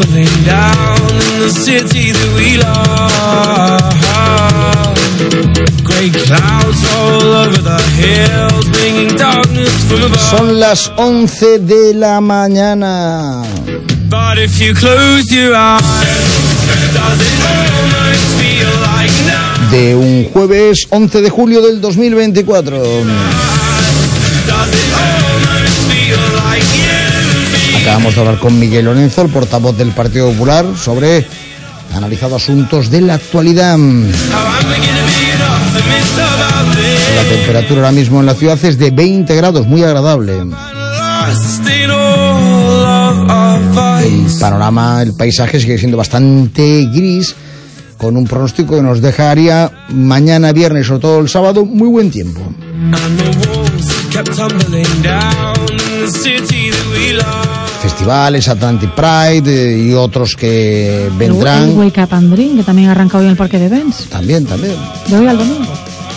tumbling down in the city that we love. Grey clouds all over the hills, bringing darkness from above. Son las 11 de la mañana. But if you close your eyes, does it almost feel like now? De un jueves 11 de julio del 2024. Acabamos de hablar con Miguel Lorenzo, el portavoz del Partido Popular, sobre analizado asuntos de la actualidad. La temperatura ahora mismo en la ciudad es de 20 grados, muy agradable. El panorama, el paisaje sigue siendo bastante gris, con un pronóstico que nos dejaría mañana viernes, sobre todo el sábado, muy buen tiempo. Festivales, Atlantic Pride y otros que vendrán. El Wake Up and Drink, que también ha arrancado hoy en el Parque de Benz. También. De hoy al domingo.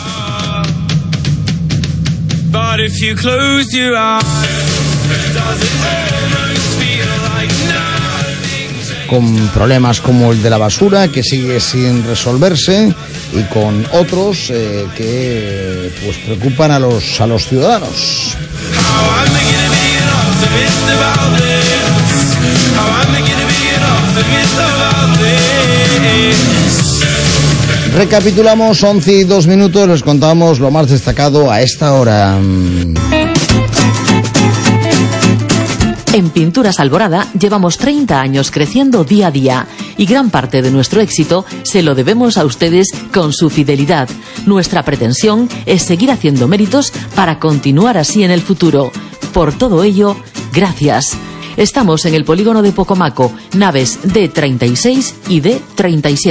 Con problemas como el de la basura, que sigue sin resolverse, y con otros que pues preocupan a los ciudadanos. Recapitulamos, 11 y 2 minutos, les contamos lo más destacado a esta hora. En Pinturas Alborada llevamos 30 años creciendo día a día y gran parte de nuestro éxito se lo debemos a ustedes con su fidelidad. Nuestra pretensión es seguir haciendo méritos para continuar así en el futuro. Por todo ello, gracias. Estamos en el polígono de Pocomaco, naves D36 y D37.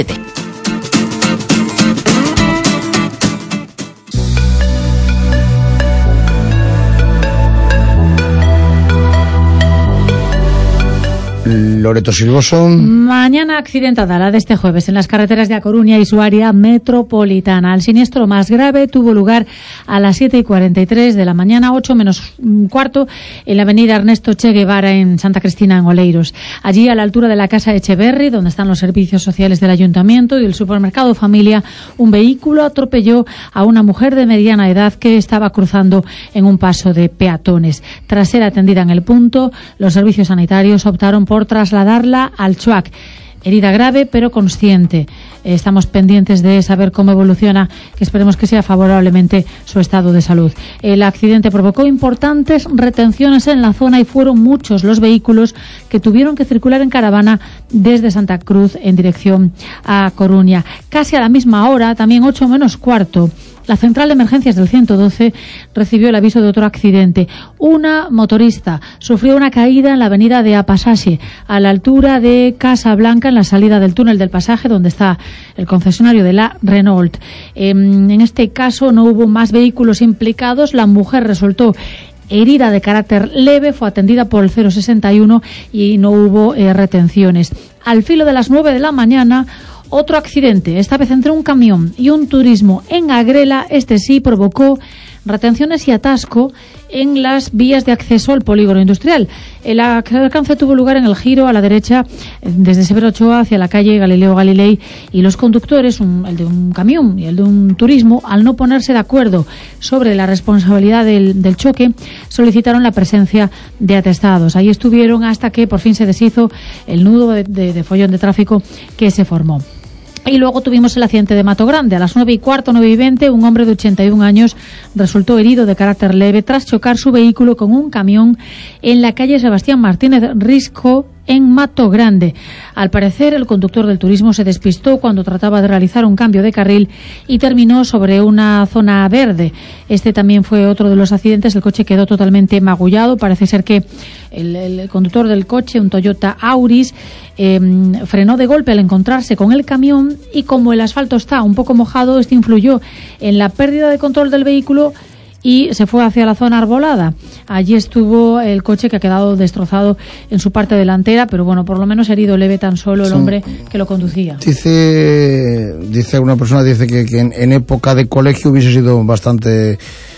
Loreto Silvoso. Mañana accidentada la de este jueves en las carreteras de A Coruña y su área metropolitana. El siniestro más grave tuvo lugar a las 7:43 de la mañana, 8 menos cuarto, en la avenida Ernesto Che Guevara en Santa Cristina, en Oleiros. Allí, a la altura de la Casa Echeverri, donde están los servicios sociales del ayuntamiento y el supermercado Familia, un vehículo atropelló a una mujer de mediana edad que estaba cruzando en un paso de peatones. Tras ser atendida en el punto, los servicios sanitarios optaron por trasladarla al CHUAC. Herida grave pero consciente. Estamos pendientes de saber cómo evoluciona, que esperemos que sea favorablemente su estado de salud. El accidente provocó importantes retenciones en la zona y fueron muchos los vehículos que tuvieron que circular en caravana desde Santa Cruz en dirección a Coruña. Casi a la misma hora, también 8 menos cuarto, la central de emergencias del 112 recibió el aviso de otro accidente. Una motorista sufrió una caída en la avenida de Apasaxe, a la altura de Casa Blanca, en la salida del túnel del Pasaje, donde está el concesionario de la Renault. En este caso no hubo más vehículos implicados. La mujer resultó herida de carácter leve, fue atendida por el 061 y no hubo retenciones. Al filo de las 9 de la mañana, otro accidente, esta vez entre un camión y un turismo en Agrela. Este sí provocó retenciones y atasco en las vías de acceso al polígono industrial. El alcance tuvo lugar en el giro a la derecha desde Severo Ochoa hacia la calle Galileo Galilei, y los conductores, el de un camión y el de un turismo, al no ponerse de acuerdo sobre la responsabilidad del choque, solicitaron la presencia de atestados. Ahí estuvieron hasta que por fin se deshizo el nudo de follón de tráfico que se formó. Y luego tuvimos el accidente de Mato Grande. A las 9:15, 9:20, un hombre de 81 años resultó herido de carácter leve tras chocar su vehículo con un camión en la calle Sebastián Martínez Risco, en Mato Grande. Al parecer, el conductor del turismo se despistó cuando trataba de realizar un cambio de carril y terminó sobre una zona verde. Este también fue otro de los accidentes. El coche quedó totalmente magullado. Parece ser que el conductor del coche, un Toyota Auris, frenó de golpe al encontrarse con el camión, y como el asfalto está un poco mojado, este influyó en la pérdida de control del vehículo y se fue hacia la zona arbolada. Allí estuvo el coche, que ha quedado destrozado en su parte delantera, pero bueno, por lo menos herido leve tan solo el hombre que lo conducía. Dice una persona, dice que en época de colegio hubiese sido bastante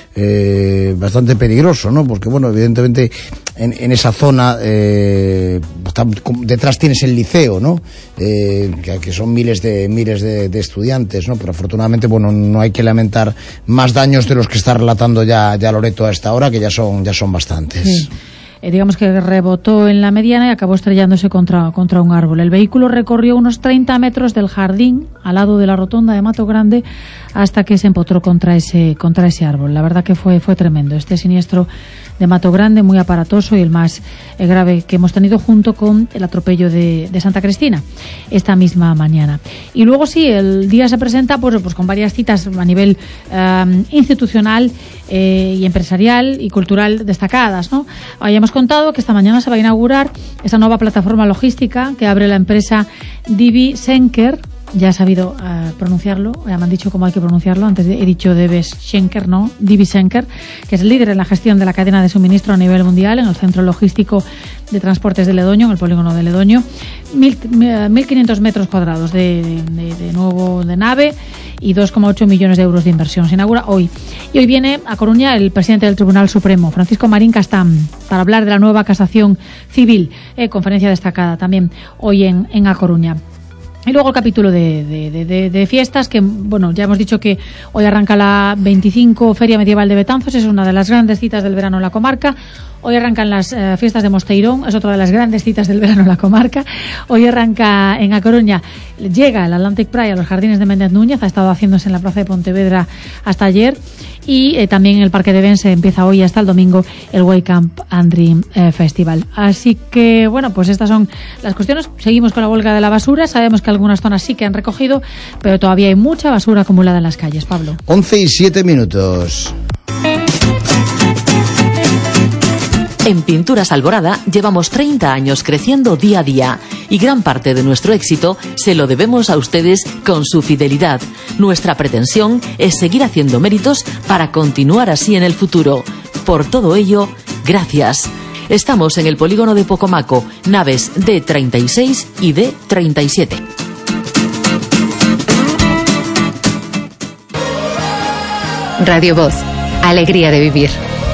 bastante peligroso, ¿no? Porque, bueno, evidentemente en esa zona detrás tienes el liceo, ¿no? Que son miles de estudiantes, ¿no? Pero afortunadamente, bueno, no hay que lamentar más daños de los que está relatando ya Loreto a esta hora, que ya son bastantes. Sí. Digamos que rebotó en la mediana y acabó estrellándose contra un árbol. El vehículo recorrió unos 30 metros del jardín al lado de la rotonda de Mato Grande hasta que se empotró contra ese árbol. La verdad que fue tremendo este siniestro de Mato Grande, muy aparatoso, y el más grave que hemos tenido, junto con el atropello de Santa Cristina esta misma mañana. Y luego sí, el día se presenta pues con varias citas a nivel institucional y empresarial y cultural destacadas, ¿no? Hoy hemos contado que esta mañana se va a inaugurar esa nueva plataforma logística que abre la empresa DB Schenker. Ya he sabido pronunciarlo, ya me han dicho cómo hay que pronunciarlo. Antes he dicho DB Schenker, no, DB Schenker, que es el líder en la gestión de la cadena de suministro a nivel mundial en el centro logístico de transportes de Ledoño, en el polígono de Ledoño. 1.500 metros cuadrados de nave y 2,8 millones de euros de inversión. Se inaugura hoy. Y hoy viene a Coruña el presidente del Tribunal Supremo, Francisco Marín Castán, para hablar de la nueva casación civil. Conferencia destacada también hoy en A Coruña. Y luego el capítulo de fiestas, que bueno, ya hemos dicho que hoy arranca la 25 Feria Medieval de Betanzos, es una de las grandes citas del verano en la comarca. Hoy arrancan las fiestas de Mosteirón, es otra de las grandes citas del verano en la comarca. Hoy arranca en A Coruña, llega el Atlantic Pride a los jardines de Méndez Núñez, ha estado haciéndose en la plaza de Pontevedra hasta ayer. Y también en el Parque de Bense empieza hoy hasta el domingo el Wake Up and Dream Festival. Así que, bueno, pues estas son las cuestiones. Seguimos con la huelga de la basura. Sabemos que algunas zonas sí que han recogido, pero todavía hay mucha basura acumulada en las calles. Pablo. 11:07. En Pinturas Alborada llevamos 30 años creciendo día a día y gran parte de nuestro éxito se lo debemos a ustedes con su fidelidad. Nuestra pretensión es seguir haciendo méritos para continuar así en el futuro. Por todo ello, gracias. Estamos en el polígono de Pocomaco, naves D36 y D37. Radio Voz, alegría de vivir.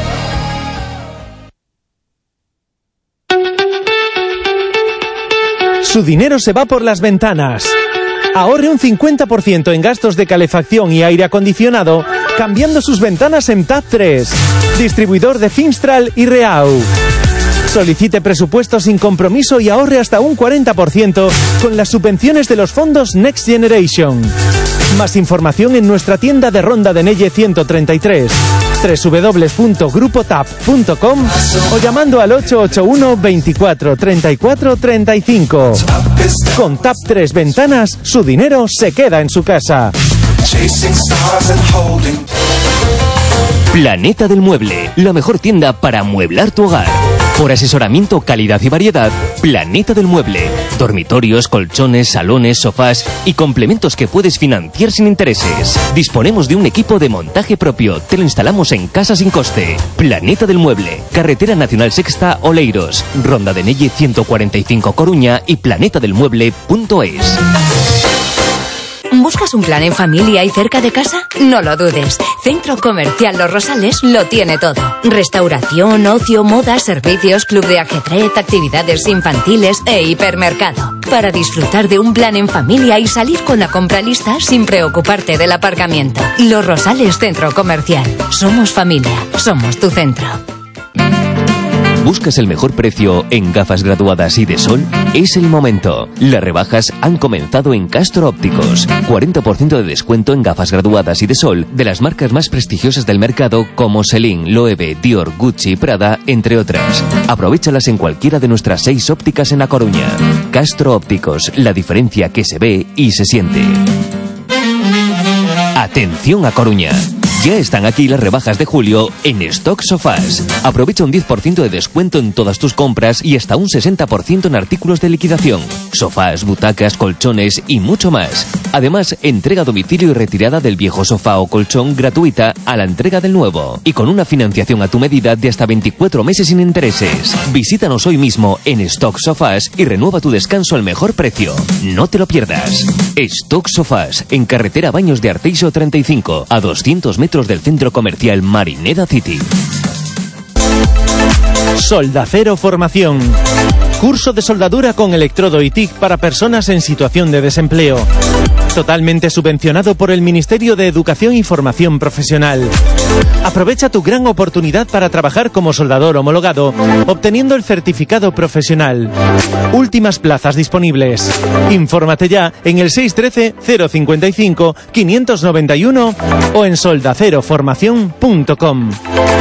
Su dinero se va por las ventanas. Ahorre un 50% en gastos de calefacción y aire acondicionado cambiando sus ventanas en TAP 3, distribuidor de Finstral y Reau. Solicite presupuesto sin compromiso y ahorre hasta un 40% con las subvenciones de los fondos Next Generation. Más información en nuestra tienda de Ronda de Nelle 133, www.grupotap.com o llamando al 881 24 34 35. Con TAP 3 Ventanas, su dinero se queda en su casa. Planeta del Mueble, la mejor tienda para amueblar tu hogar. Por asesoramiento, calidad y variedad, Planeta del Mueble. Dormitorios, colchones, salones, sofás y complementos que puedes financiar sin intereses. Disponemos de un equipo de montaje propio. Te lo instalamos en casa sin coste. Planeta del Mueble. Carretera Nacional Sexta, Oleiros. Ronda de Nelle 145 Coruña y planetadelmueble.es. ¿Buscas un plan en familia y cerca de casa? No lo dudes. Centro Comercial Los Rosales lo tiene todo. Restauración, ocio, moda, servicios, club de ajedrez, actividades infantiles e hipermercado. Para disfrutar de un plan en familia y salir con la compra lista sin preocuparte del aparcamiento. Los Rosales Centro Comercial. Somos familia. Somos tu centro. ¿Buscas el mejor precio en gafas graduadas y de sol? Es el momento. Las rebajas han comenzado en Castro Ópticos. 40% de descuento en gafas graduadas y de sol de las marcas más prestigiosas del mercado como Celine, Loewe, Dior, Gucci, Prada, entre otras. Aprovéchalas en cualquiera de nuestras 6 ópticas en La Coruña. Castro Ópticos, la diferencia que se ve y se siente. Atención a Coruña. Ya están aquí las rebajas de julio en Stock Sofás. Aprovecha un 10% de descuento en todas tus compras y hasta un 60% en artículos de liquidación. Sofás, butacas, colchones y mucho más. Además, entrega a domicilio y retirada del viejo sofá o colchón gratuita a la entrega del nuevo. Y con una financiación a tu medida de hasta 24 meses sin intereses. Visítanos hoy mismo en Stock Sofás y renueva tu descanso al mejor precio. No te lo pierdas. Stock Sofás, en carretera Baños de Arteixo 35, a 200 metros del centro comercial Marineda City. Soldacero Formación. Curso de soldadura con electrodo y TIC para personas en situación de desempleo. Totalmente subvencionado por el Ministerio de Educación y Formación Profesional. Aprovecha tu gran oportunidad para trabajar como soldador homologado, obteniendo el certificado profesional. Últimas plazas disponibles. Infórmate ya en el 613-055-591 o en soldaceroformación.com.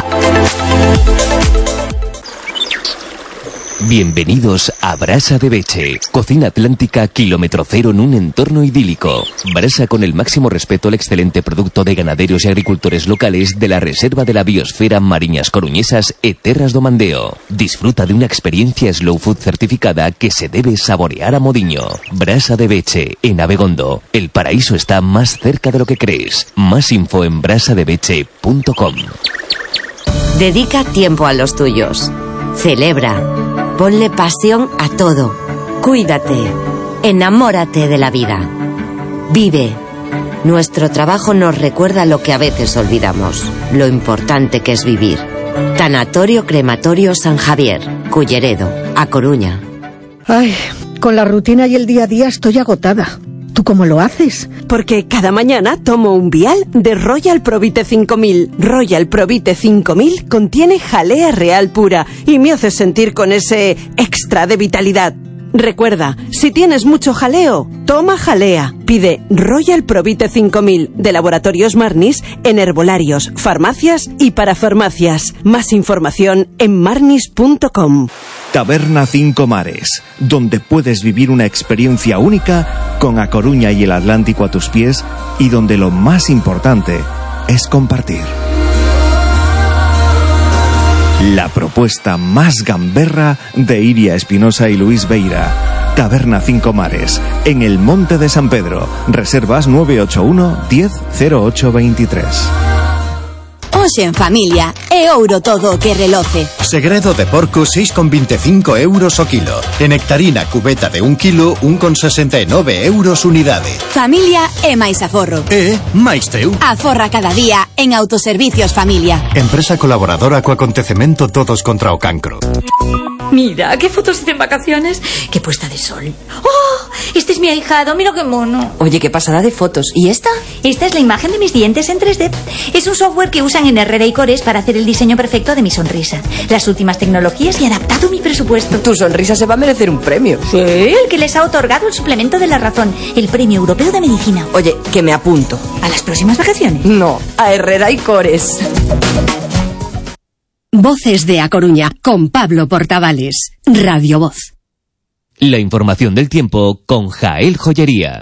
Bienvenidos a Brasa de Beche, cocina atlántica kilómetro cero en un entorno idílico. Brasa con el máximo respeto al excelente producto de ganaderos y agricultores locales de la Reserva de la Biosfera Mariñas Coruñesas e Terras do Mandeo. Disfruta de una experiencia slow food certificada que se debe saborear a modiño. Brasa de Beche, en Abegondo. El paraíso está más cerca de lo que crees. Más info en brasadebeche.com. Dedica tiempo a los tuyos. Celebra. Ponle pasión a todo. Cuídate. Enamórate de la vida. Vive. Nuestro trabajo nos recuerda lo que a veces olvidamos. Lo importante que es vivir. Tanatorio Crematorio San Javier, Culleredo, A Coruña. Ay, con la rutina y el día a día estoy agotada. ¿Tú cómo lo haces? Porque cada mañana tomo un vial de Royal Provite 5000. Royal Provite 5000 contiene jalea real pura y me hace sentir con ese extra de vitalidad. Recuerda, si tienes mucho jaleo, toma jalea. Pide Royal Provite 5000 de Laboratorios Marnis en herbolarios, farmacias y parafarmacias. Más información en marnis.com. Taberna Cinco Mares, donde puedes vivir una experiencia única con A Coruña y el Atlántico a tus pies y donde lo más importante es compartir. La propuesta más gamberra de Iria Espinosa y Luis Beira. Taberna Cinco Mares, en el Monte de San Pedro. Reservas 981 10 08 23. Hoxe en familia é ouro todo o que reloce. Segredo de porco 6,25 euros o kilo. E nectarina cubeta de 1 kilo 1,69 euros unidade. Familia é máis aforro. E máis teu. Aforra cada día en Autoservicios Familia. Empresa colaboradora co acontecemento Todos contra o Cancro. Mira, qué fotos hice en vacaciones. Qué puesta de sol. ¡Oh! Este es mi ahijado, mira qué mono. Oye, qué pasada de fotos. ¿Y esta? Esta es la imagen de mis dientes en 3D. Es un software que usan en Herrera y Cores para hacer el diseño perfecto de mi sonrisa. Las últimas tecnologías y adaptado mi presupuesto. Tu sonrisa se va a merecer un premio. Sí, el que les ha otorgado el suplemento de la razón, el Premio Europeo de Medicina. Oye, que me apunto. ¿A las próximas vacaciones? No, a Herrera y Cores. Voces de A Coruña, con Pablo Portavales. Radio Voz. La información del tiempo con Jael Joyería.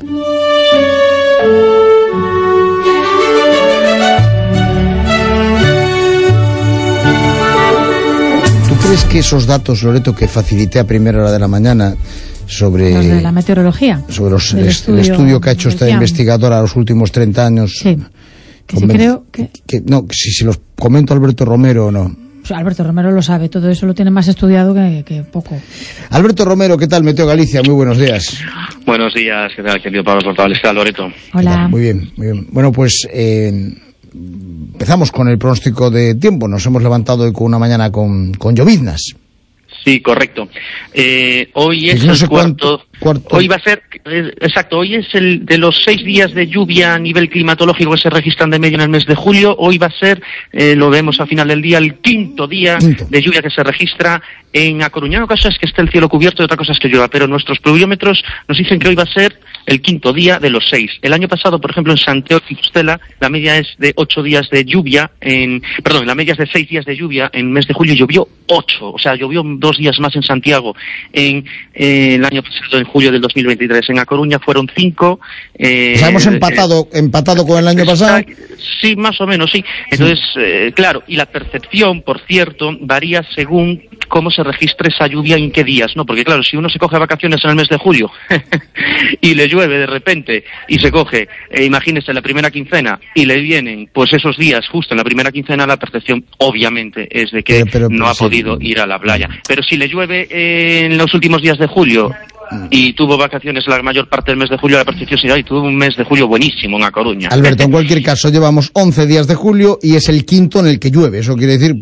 ¿Tú crees que esos datos, Loreto, que facilité a primera hora de la mañana sobre... Los de la meteorología. Sobre el estudio que ha hecho esta investigadora los últimos 30 años. Sí. Sí, creo que... No, si se los comento a Alberto Romero o no. Pues Alberto Romero lo sabe, todo eso lo tiene más estudiado que poco. Alberto Romero, ¿qué tal? Meteo Galicia, muy buenos días. Buenos días, ¿qué tal, querido Pablo Portavales? ¿Qué tal, Loreto? Hola. Muy bien, muy bien. Bueno, pues empezamos con el pronóstico de tiempo. Nos hemos levantado hoy con una mañana con lloviznas. Sí, correcto. Hoy es no sé el cuarto. Hoy va a ser, exacto, hoy es el de los 6 días de lluvia a nivel climatológico que se registran de medio en el mes de julio. Hoy va a ser, lo vemos al final del día, el quinto día de lluvia que se registra en A Coruña. Una cosa es que esté el cielo cubierto y otra cosa es que llueva, pero nuestros pluviómetros nos dicen que hoy va a ser el quinto día de los 6. El año pasado, por ejemplo, en Santiago y Compostela, la media es de 8 días de lluvia, la media es de 6 días de lluvia, en mes de julio llovió 8, o sea, llovió 2 días más en Santiago en el año pasado, en julio del 2023. En A Coruña fueron 5. O sea, hemos empatado con el año pasado. Sí, más o menos, sí. Entonces, claro, y la percepción, por cierto, varía según cómo se se registre esa lluvia en qué días, ¿no? Porque claro, si uno se coge vacaciones en el mes de julio y le llueve de repente y se coge, imagínese, la primera quincena y le vienen pues esos días justo en la primera quincena, la percepción obviamente es de que no ha podido ir a la playa. Pero si le llueve en los últimos días de julio y tuvo vacaciones la mayor parte del mes de julio, la percepción será y tuvo un mes de julio buenísimo en A Coruña. Alberto, en cualquier caso, llevamos 11 días de julio y es el quinto en el que llueve. Eso quiere decir,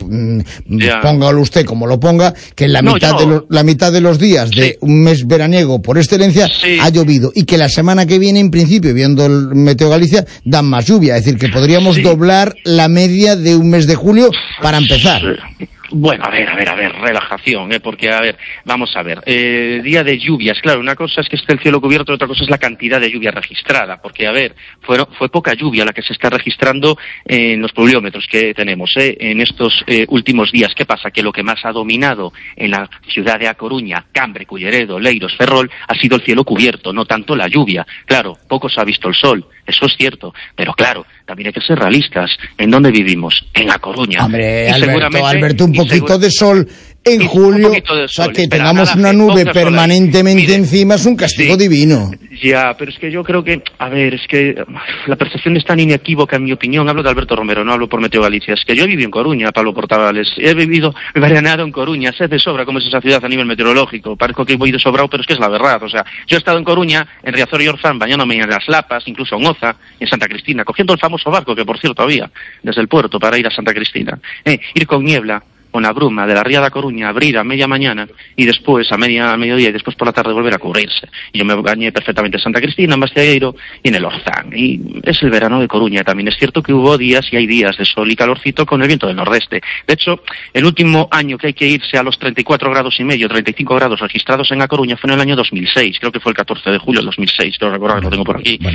póngalo usted como lo ponga, que en la mitad de los días de un mes veraniego por excelencia ha llovido, y que la semana que viene, en principio, viendo el Meteo Galicia, dan más lluvia. Es decir, que podríamos doblar la media de un mes de julio para empezar. Bueno, a ver, relajación, porque, vamos a ver, día de lluvias, claro, una cosa es que esté el cielo cubierto, otra cosa es la cantidad de lluvia registrada, porque, fue poca lluvia la que se está registrando en los pluviómetros que tenemos, en estos últimos días. ¿Qué pasa? Que lo que más ha dominado en la ciudad de A Coruña, Cambre, Culleredo, Leiros, Ferrol, ha sido el cielo cubierto, no tanto la lluvia. Claro, poco se ha visto el sol, eso es cierto, pero claro, también hay que ser realistas. ¿En dónde vivimos? En A Coruña. Hombre, Alberto, un poquito de sol en julio, o sea, que tengamos una nube permanentemente encima es un castigo divino. Ya, pero es que yo creo que, es que la percepción es tan inequívoca, en mi opinión. Hablo de Alberto Romero, no hablo por Meteo Galicia. Es que yo he vivido en Coruña, Pablo Portavales. He veraneado en Coruña. Sé de sobra cómo es esa ciudad a nivel meteorológico. Parezco que voy de sobrado, pero es que es la verdad. O sea, yo he estado en Coruña, en Riazor y Orzán, bañándome en Las Lapas, incluso en Oza, en Santa Cristina, cogiendo el famoso barco que, por cierto, había desde el puerto para ir a Santa Cristina. Ir con niebla, con la bruma de la ría de A Coruña, abrir a media mañana y después al mediodía y después por la tarde volver a cubrirse. Y yo me bañé perfectamente en Santa Cristina, en Bastiagueiro y en el Orzán. Y es el verano de Coruña también. Es cierto que hubo días y hay días de sol y calorcito con el viento del nordeste. De hecho, el último año que hay que irse a los 34 grados y medio, 35 grados registrados en A Coruña fue en el año 2006. Creo que fue el 14 de julio del 2006. Lo recuerdo que lo tengo por aquí. Bueno.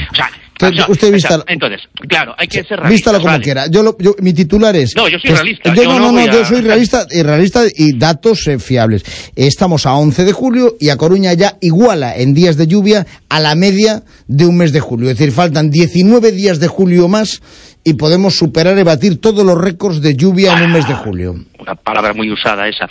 Entonces, claro, hay que ser realista. Vístalo como quiera. Mi titular es... No, yo soy realista. Yo soy realista y datos fiables. Estamos a 11 de julio y A Coruña ya iguala en días de lluvia a la media de un mes de julio. Es decir, faltan 19 días de julio más y podemos superar y batir todos los récords de lluvia en un mes de julio. Una palabra muy usada esa.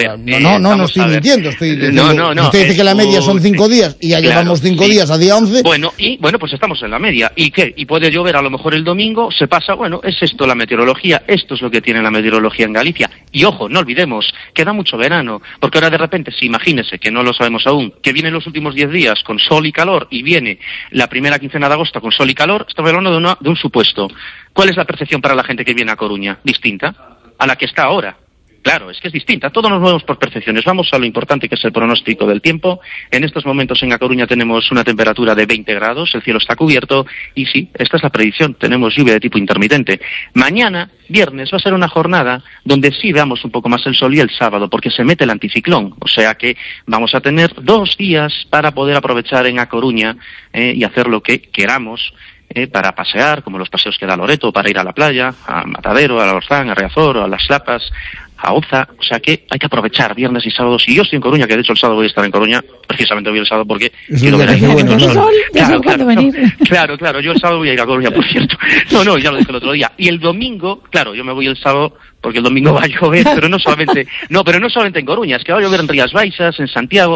No estoy mintiendo. Usted dice que la media son 5 días y ya llevamos 5 días a día 11. Bueno, pues estamos en la media. ¿Y qué? Y puede llover a lo mejor el domingo, se pasa, es esto la meteorología, esto es lo que tiene la meteorología en Galicia. Y ojo, no olvidemos, queda mucho verano, porque ahora de repente, si imagínese, que no lo sabemos aún, que vienen los últimos 10 días con sol y calor y viene la primera quincena de agosto con sol y calor, estamos hablando de un supuesto. ¿Cuál es la percepción para la gente que viene a Coruña? Distinta a la que está ahora. Claro, es que es distinta. Todos nos movemos por percepciones. Vamos a lo importante, que es el pronóstico del tiempo. En estos momentos en A Coruña tenemos una temperatura de 20 grados, el cielo está cubierto y sí, esta es la predicción. Tenemos lluvia de tipo intermitente. Mañana, viernes, va a ser una jornada donde sí veamos un poco más el sol, y el sábado, porque se mete el anticiclón. O sea que vamos a tener 2 días para poder aprovechar en A Coruña y hacer lo que queramos. Para pasear, como los paseos que da Loreto, para ir a la playa, a Matadero, a Orzán, a Riazor, a Las Lapas, a Oza. O sea que hay que aprovechar viernes y sábados. Y yo estoy en Coruña, que de hecho el sábado voy a estar en Coruña, precisamente voy el sábado porque quiero ver el sol. Claro, yo el sábado voy a ir a Coruña, por cierto. No, ya lo dije el otro día. Y el domingo, claro, yo me voy el sábado porque el domingo va a llover, pero no solamente en Coruña, es que va a llover en Rías Baixas, en Santiago.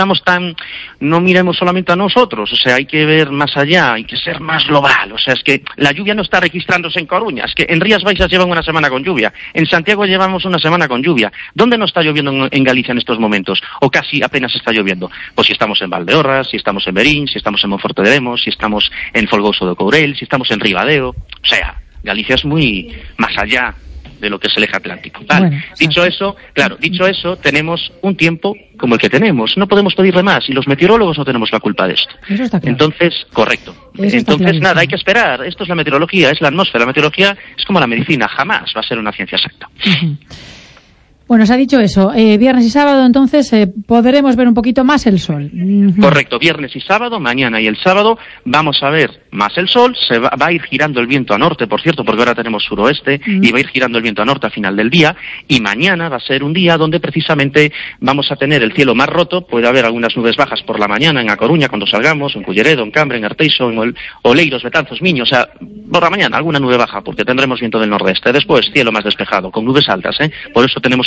No miremos solamente a nosotros, o sea, hay que ver más allá, hay que ser más global. O sea, es que la lluvia no está registrándose en Coruña, es que en Rías Baixas llevan una semana con lluvia, en Santiago llevamos una semana con lluvia. ¿Dónde no está lloviendo en Galicia en estos momentos? O casi apenas está lloviendo. Pues si estamos en Valdeorras, si estamos en Berín, si estamos en Monforte de Lemos, si estamos en Folgoso de Courel, si estamos en Ribadeo. O sea, Galicia es muy más allá de lo que es el eje atlántico. Vale. Bueno, dicho eso, tenemos un tiempo como el que tenemos. No podemos pedirle más y los meteorólogos no tenemos la culpa de esto. Eso está claro. Entonces, correcto. Entonces, nada, hay que esperar. Esto es la meteorología, es la atmósfera. La meteorología es como la medicina, jamás va a ser una ciencia exacta. Bueno, se ha dicho eso. Viernes y sábado, entonces, podremos ver un poquito más el sol. Correcto, viernes y sábado, mañana y el sábado, vamos a ver más el sol. Se va a ir girando el viento a norte, por cierto, porque ahora tenemos suroeste, y va a ir girando el viento a norte al final del día. Y mañana va a ser un día donde precisamente vamos a tener el cielo más roto. Puede haber algunas nubes bajas por la mañana en A Coruña cuando salgamos, en Culleredo, en Cambre, en Arteixo, en Oleiros, Betanzos, Miño. O sea, por la mañana alguna nube baja, porque tendremos viento del nordeste. Después, cielo más despejado, con nubes altas, Por eso tenemos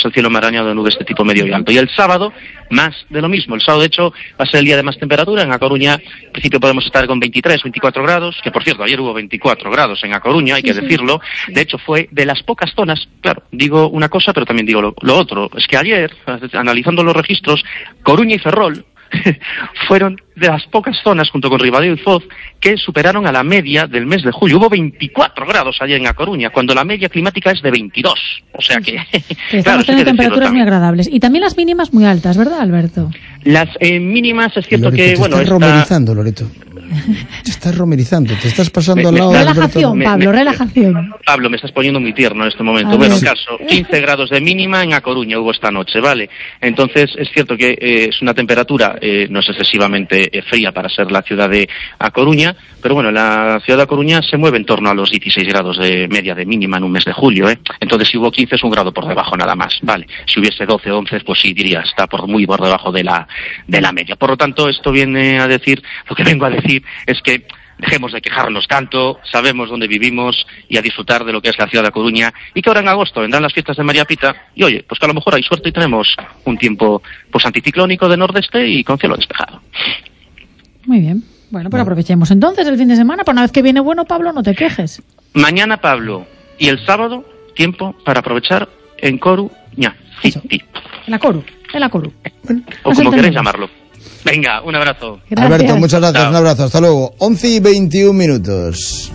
el cielo marañado de nubes de tipo medio y alto. Y el sábado, más de lo mismo. El sábado, de hecho, va a ser el día de más temperatura. En A Coruña, en principio podemos estar con 23, 24 grados, que por cierto, ayer hubo 24 grados en A Coruña, hay que decirlo. De hecho, fue de las pocas zonas, claro, digo una cosa, pero también digo lo otro. Es que ayer, analizando los registros, Coruña y Ferrol fueron de las pocas zonas, junto con Ribadeo y Foz, que superaron a la media del mes de julio. Hubo 24 grados ayer en A Coruña, cuando la media climática es de 22. O sea que... Estamos teniendo temperaturas muy agradables. Y también las mínimas muy altas, ¿verdad, Alberto? Las mínimas, es cierto Loreto, que... te bueno, estás romerizando, Loreto. Te estás romerizando, te estás pasando al lado de relajación, Pablo, relajación. Pablo, me estás poniendo muy tierno en este momento. Bueno, en caso, 15 grados de mínima en A Coruña hubo esta noche, ¿vale? Entonces, es cierto que es una temperatura, no es excesivamente fría para ser la ciudad de A Coruña, pero bueno, la ciudad de A Coruña se mueve en torno a los 16 grados de media de mínima en un mes de julio, ¿eh? Entonces, si hubo 15 es un grado por debajo nada más, ¿vale? Si hubiese 12 o 11, pues sí, diría, está muy por debajo de la media. Por lo tanto, esto viene a decir, lo que vengo a decir es que dejemos de quejarnos tanto, sabemos dónde vivimos y a disfrutar de lo que es la ciudad de A Coruña, y que ahora en agosto vendrán las fiestas de María Pita y oye, pues que a lo mejor hay suerte y tenemos un tiempo pues anticiclónico de nordeste y con cielo despejado. Muy bien. Bueno, pues aprovechemos entonces el fin de semana, por una vez que viene bueno, Pablo, no te quejes. Mañana, Pablo, y el sábado, tiempo para aprovechar en Coruña. Sí. En la Coru. O como queréis llamarlo. Venga, un abrazo. Gracias. Alberto, muchas gracias. Chao. Un abrazo, hasta luego. 11:21.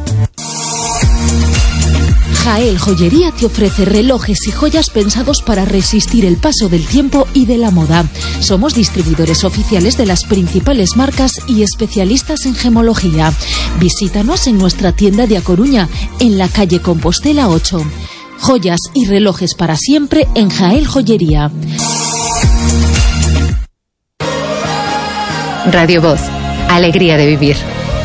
Jael Joyería te ofrece relojes y joyas pensados para resistir el paso del tiempo y de la moda. Somos distribuidores oficiales de las principales marcas y especialistas en gemología. Visítanos en nuestra tienda de A Coruña, en la calle Compostela 8. Joyas y relojes para siempre en Jael Joyería. Radio Voz, alegría de vivir.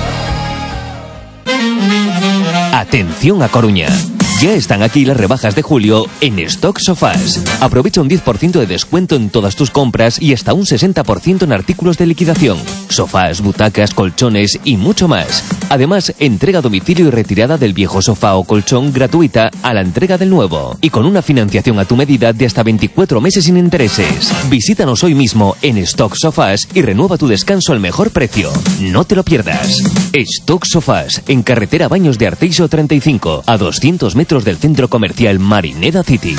Atención A Coruña. Ya están aquí las rebajas de julio en Stock Sofás. Aprovecha un 10% de descuento en todas tus compras y hasta un 60% en artículos de liquidación. Sofás, butacas, colchones y mucho más. Además, entrega a domicilio y retirada del viejo sofá o colchón gratuita a la entrega del nuevo. Y con una financiación a tu medida de hasta 24 meses sin intereses. Visítanos hoy mismo en Stock Sofás y renueva tu descanso al mejor precio. No te lo pierdas. Stock Sofás, en carretera Baños de Arteixo 35, a 200 metros del centro comercial Marineda City.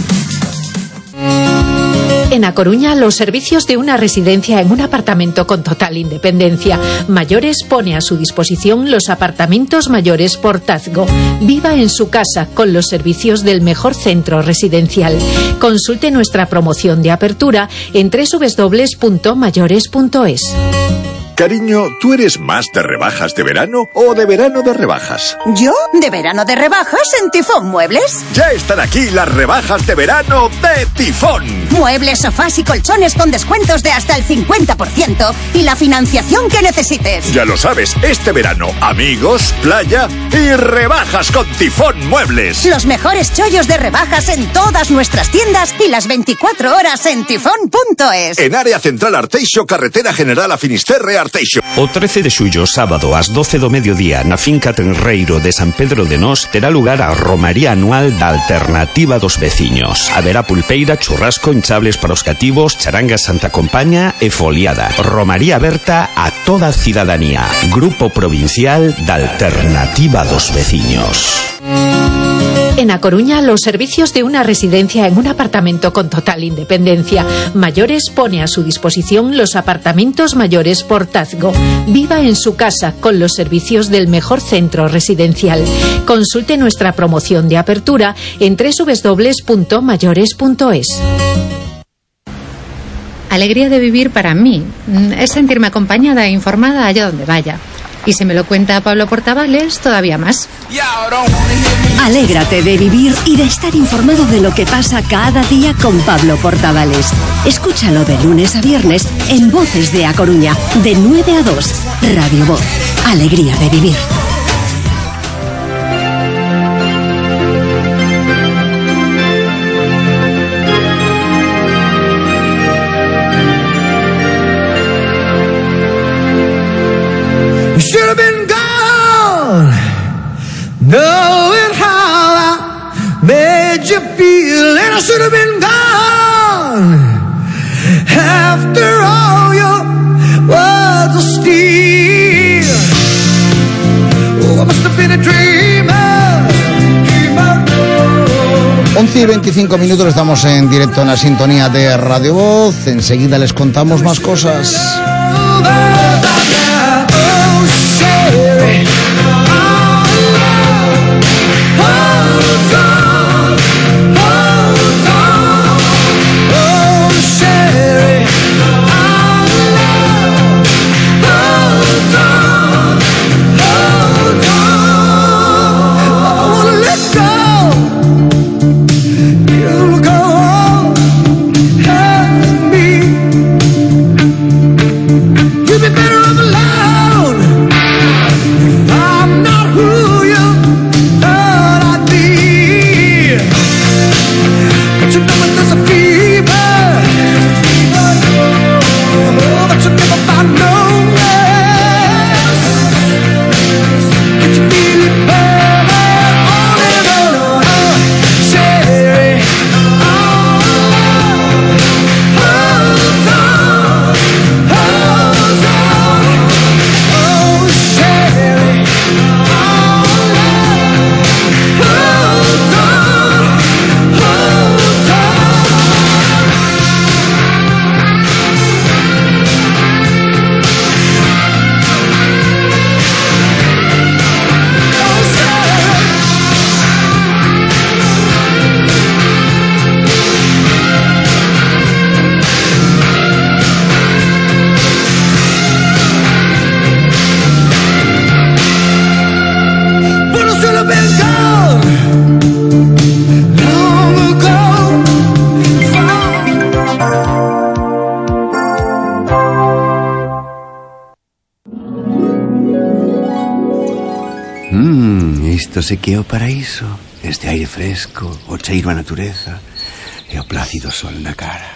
En A Coruña, los servicios de una residencia en un apartamento con total independencia. Mayores pone a su disposición los apartamentos mayores Portazgo. Viva en su casa con los servicios del mejor centro residencial. Consulte nuestra promoción de apertura en www.mayores.es. Cariño, ¿tú eres más de rebajas de verano o de verano de rebajas? ¿Yo? ¿De verano de rebajas en Tifón Muebles? Ya están aquí las rebajas de verano de Tifón. Muebles, sofás y colchones con descuentos de hasta el 50% y la financiación que necesites. Ya lo sabes, este verano, amigos, playa y rebajas con Tifón Muebles. Los mejores chollos de rebajas en todas nuestras tiendas y las 24 horas en tifón.es. En área central Arteixo, carretera general a Finisterre, Arteixo. O 13 de xullo, sábado, ás 12 do mediodía, na finca Tenreiro de San Pedro de Nós, terá lugar a romaría anual da Alternativa dos Veciños. Haberá pulpeira, churrasco, hinchables para os cativos, charanga Santa Compaña e foliada. Romaría aberta a toda a cidadanía. Grupo Provincial da Alternativa dos Veciños. En A Coruña, los servicios de una residencia en un apartamento con total independencia. Mayores pone a su disposición los apartamentos mayores Portazgo. Viva en su casa con los servicios del mejor centro residencial. Consulte nuestra promoción de apertura en www.mayores.es. Alegría de vivir para mí es sentirme acompañada e informada allá donde vaya. Y si me lo cuenta Pablo Portavales, todavía más. Alégrate de vivir y de estar informado de lo que pasa cada día con Pablo Portavales. Escúchalo de lunes a viernes en Voces de A Coruña, de 9 a 2. Radio Voz. Alegría de vivir. Should have been gone, knowing how I made you feel, and I should have been gone y 25 minutos, estamos en directo en la sintonía de Radio Voz. Enseguida les contamos más cosas. Isto sí que é o paraíso. Este aire fresco, o cheiro a natureza e o plácido sol na cara.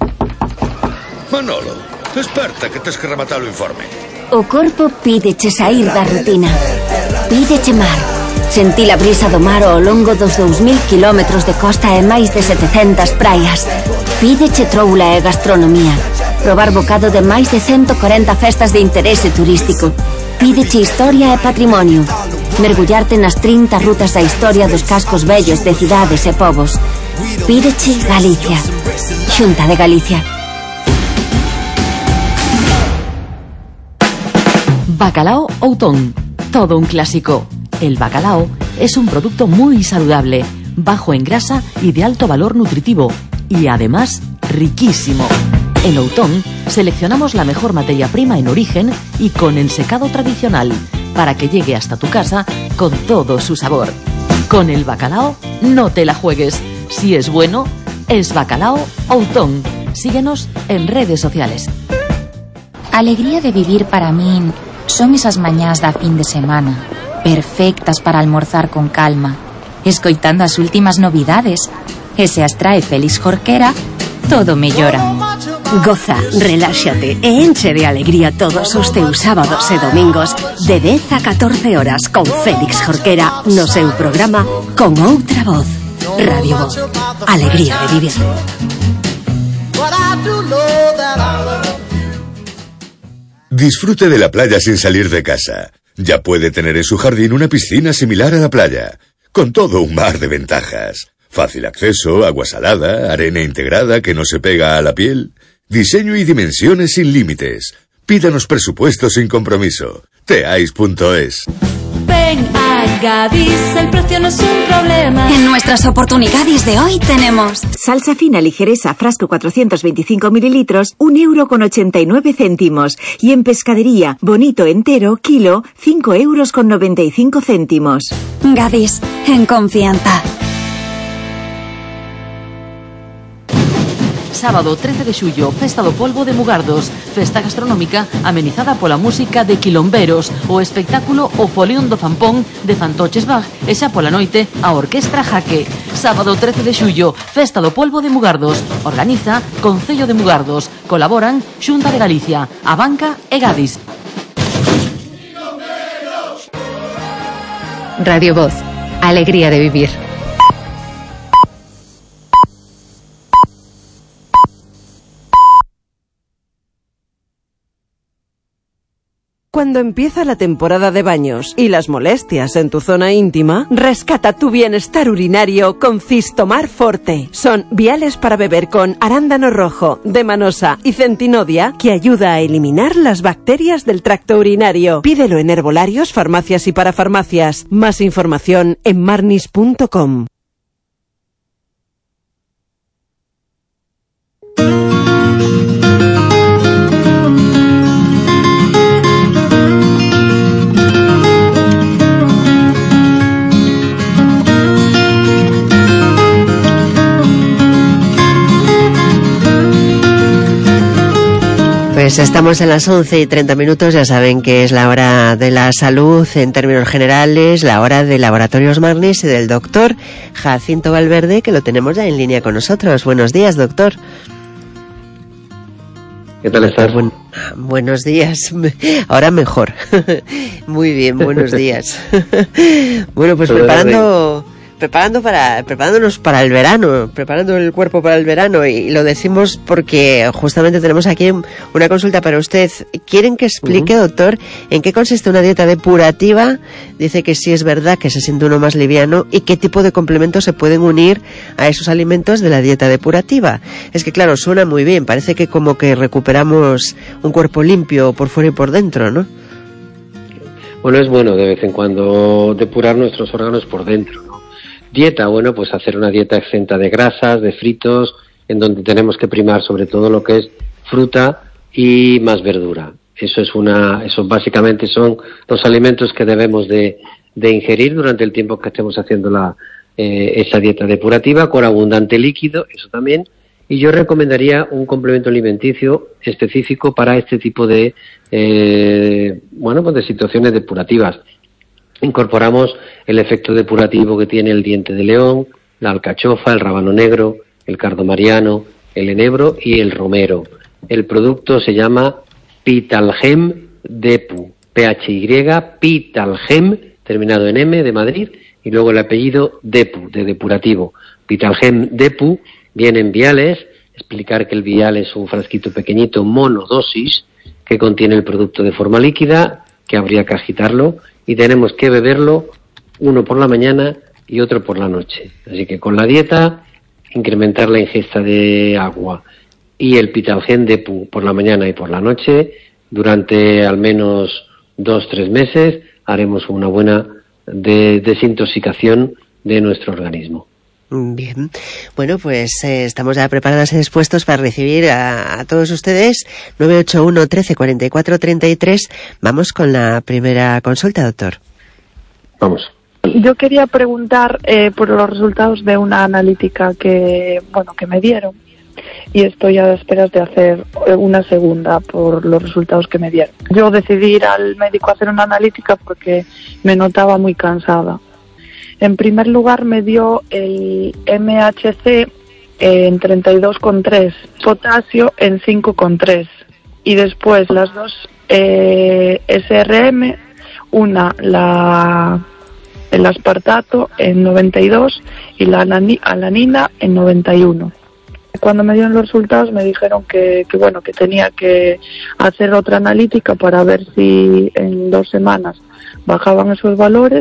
Manolo, desperta que tes que rematar o informe. O corpo pídeche saír da rutina. Pídeche mar. Sentir a brisa do mar ao longo dos 2000 kilómetros de costa e máis de 700 praias. Pídeche troula e gastronomía. Probar bocado de máis de 140 festas de interese turístico. Pídeche historia e patrimonio. Mergullarte nas 30 rutas da historia dos cascos vellos de cidades e povos. Pídeche Galicia. Xunta de Galicia. Bacalao Outón. Todo un clásico. El bacalao es un producto muy saludable, bajo en grasa y de alto valor nutritivo. Y además, riquísimo. En Outón seleccionamos la mejor materia prima en origen y con ensecado tradicional, para que llegue hasta tu casa con todo su sabor. Con el bacalao, no te la juegues. Si es bueno, es Bacalao Outón. Síguenos en redes sociales. Alegría de vivir para min son esas mañás da fin de semana, perfectas para almorzar con calma, escoitando as últimas novidades. E se as trae Félix Jorquera, todo mellora. Goza, reláxate e enche de alegría todos os teus sábados e domingos de 10 a 14 horas con Félix Jorquera no seu programa Con Outra Voz. Radio Voz. Alegría de vivir. Disfrute de la playa sin salir de casa. Ya puede tener en su jardín una piscina similar a la playa, con todo un mar de ventajas. Fácil acceso, agua salada, arena integrada que no se pega a la piel. Diseño y dimensiones sin límites. Pídanos presupuesto sin compromiso. Teais.es. Ven a Gadis, el precio no es un problema. En nuestras oportunidades de hoy tenemos salsa fina ligereza, frasco 425 mililitros, 1,89 €. Y en pescadería, bonito entero, kilo, 5,95 €. Gadis, en confianza. Sábado 13 de xullo, Festa do Polvo de Mugardos. Festa gastronómica amenizada pola música de Quilomberos. O espectáculo O Folión do Fampón de Fantoches Bach. E xa pola noite, a Orquestra Jaque. Sábado 13 de xullo, Festa do Polvo de Mugardos. Organiza Concello de Mugardos. Colaboran Xunta de Galicia, a Banca e Gadis. Radio Voz. Alegría de vivir. cuando empieza la temporada de baños y las molestias en tu zona íntima, rescata tu bienestar urinario con Cistomar Forte. Son viales para beber con arándano rojo, demanosa y centinodia que ayuda a eliminar las bacterias del tracto urinario. Pídelo en herbolarios, farmacias y parafarmacias. Más información en marnis.com. Pues estamos en las 11:30, ya saben que es la hora de la salud en términos generales, la hora de Laboratorios Marnis y del doctor Jacinto Valverde, que lo tenemos ya en línea con nosotros. Buenos días, doctor. ¿Qué tal estás? Buenos días, ahora mejor. Muy bien, buenos días. Bueno, pues preparándonos para el verano, preparando el cuerpo para el verano, y lo decimos porque justamente tenemos aquí una consulta para usted. ¿Quieren que explique, doctor, en qué consiste una dieta depurativa? Dice que sí es verdad que se siente uno más liviano, y qué tipo de complementos se pueden unir a esos alimentos de la dieta depurativa. Es que claro, suena muy bien, parece que como que recuperamos un cuerpo limpio por fuera y por dentro, ¿no? Bueno, es bueno de vez en cuando depurar nuestros órganos por dentro, ¿no? Dieta, bueno, pues hacer una dieta exenta de grasas, de fritos, en donde tenemos que primar sobre todo lo que es fruta y más verdura. Eso básicamente son los alimentos que debemos de ingerir durante el tiempo que estemos haciendo esa dieta depurativa, con abundante líquido, eso también. Y yo recomendaría un complemento alimenticio específico para este tipo de, de situaciones depurativas. Incorporamos el efecto depurativo que tiene el diente de león, la alcachofa, el rábano negro, el cardomariano, el enebro y el romero. El producto se llama Pitalgem Depu, PHY, Pitalgem, terminado en M de Madrid, y luego el apellido Depu, de depurativo. Pitalgem Depu viene en viales. Explicar que el vial es un frasquito pequeñito, monodosis, que contiene el producto de forma líquida, que habría que agitarlo, y tenemos que beberlo uno por la mañana y otro por la noche. Así que con la dieta, incrementar la ingesta de agua y el Pitalgem Depu por la mañana y por la noche, durante al menos 2-3 meses, haremos una buena desintoxicación de nuestro organismo. Bien, bueno, pues estamos ya preparados y dispuestos para recibir a todos ustedes. 981 13 44 33. Vamos con la primera consulta, doctor. Vamos. Yo quería preguntar por los resultados de una analítica que me dieron, y estoy a la espera de hacer una segunda por los resultados que me dieron. Yo decidí ir al médico a hacer una analítica porque me notaba muy cansada. En primer lugar me dio el MHC en 32,3, potasio en 5,3, y después las dos SRM, una el aspartato en 92 y la alanina en 91. Cuando me dieron los resultados me dijeron que tenía que hacer otra analítica para ver si en 2 semanas bajaban esos valores.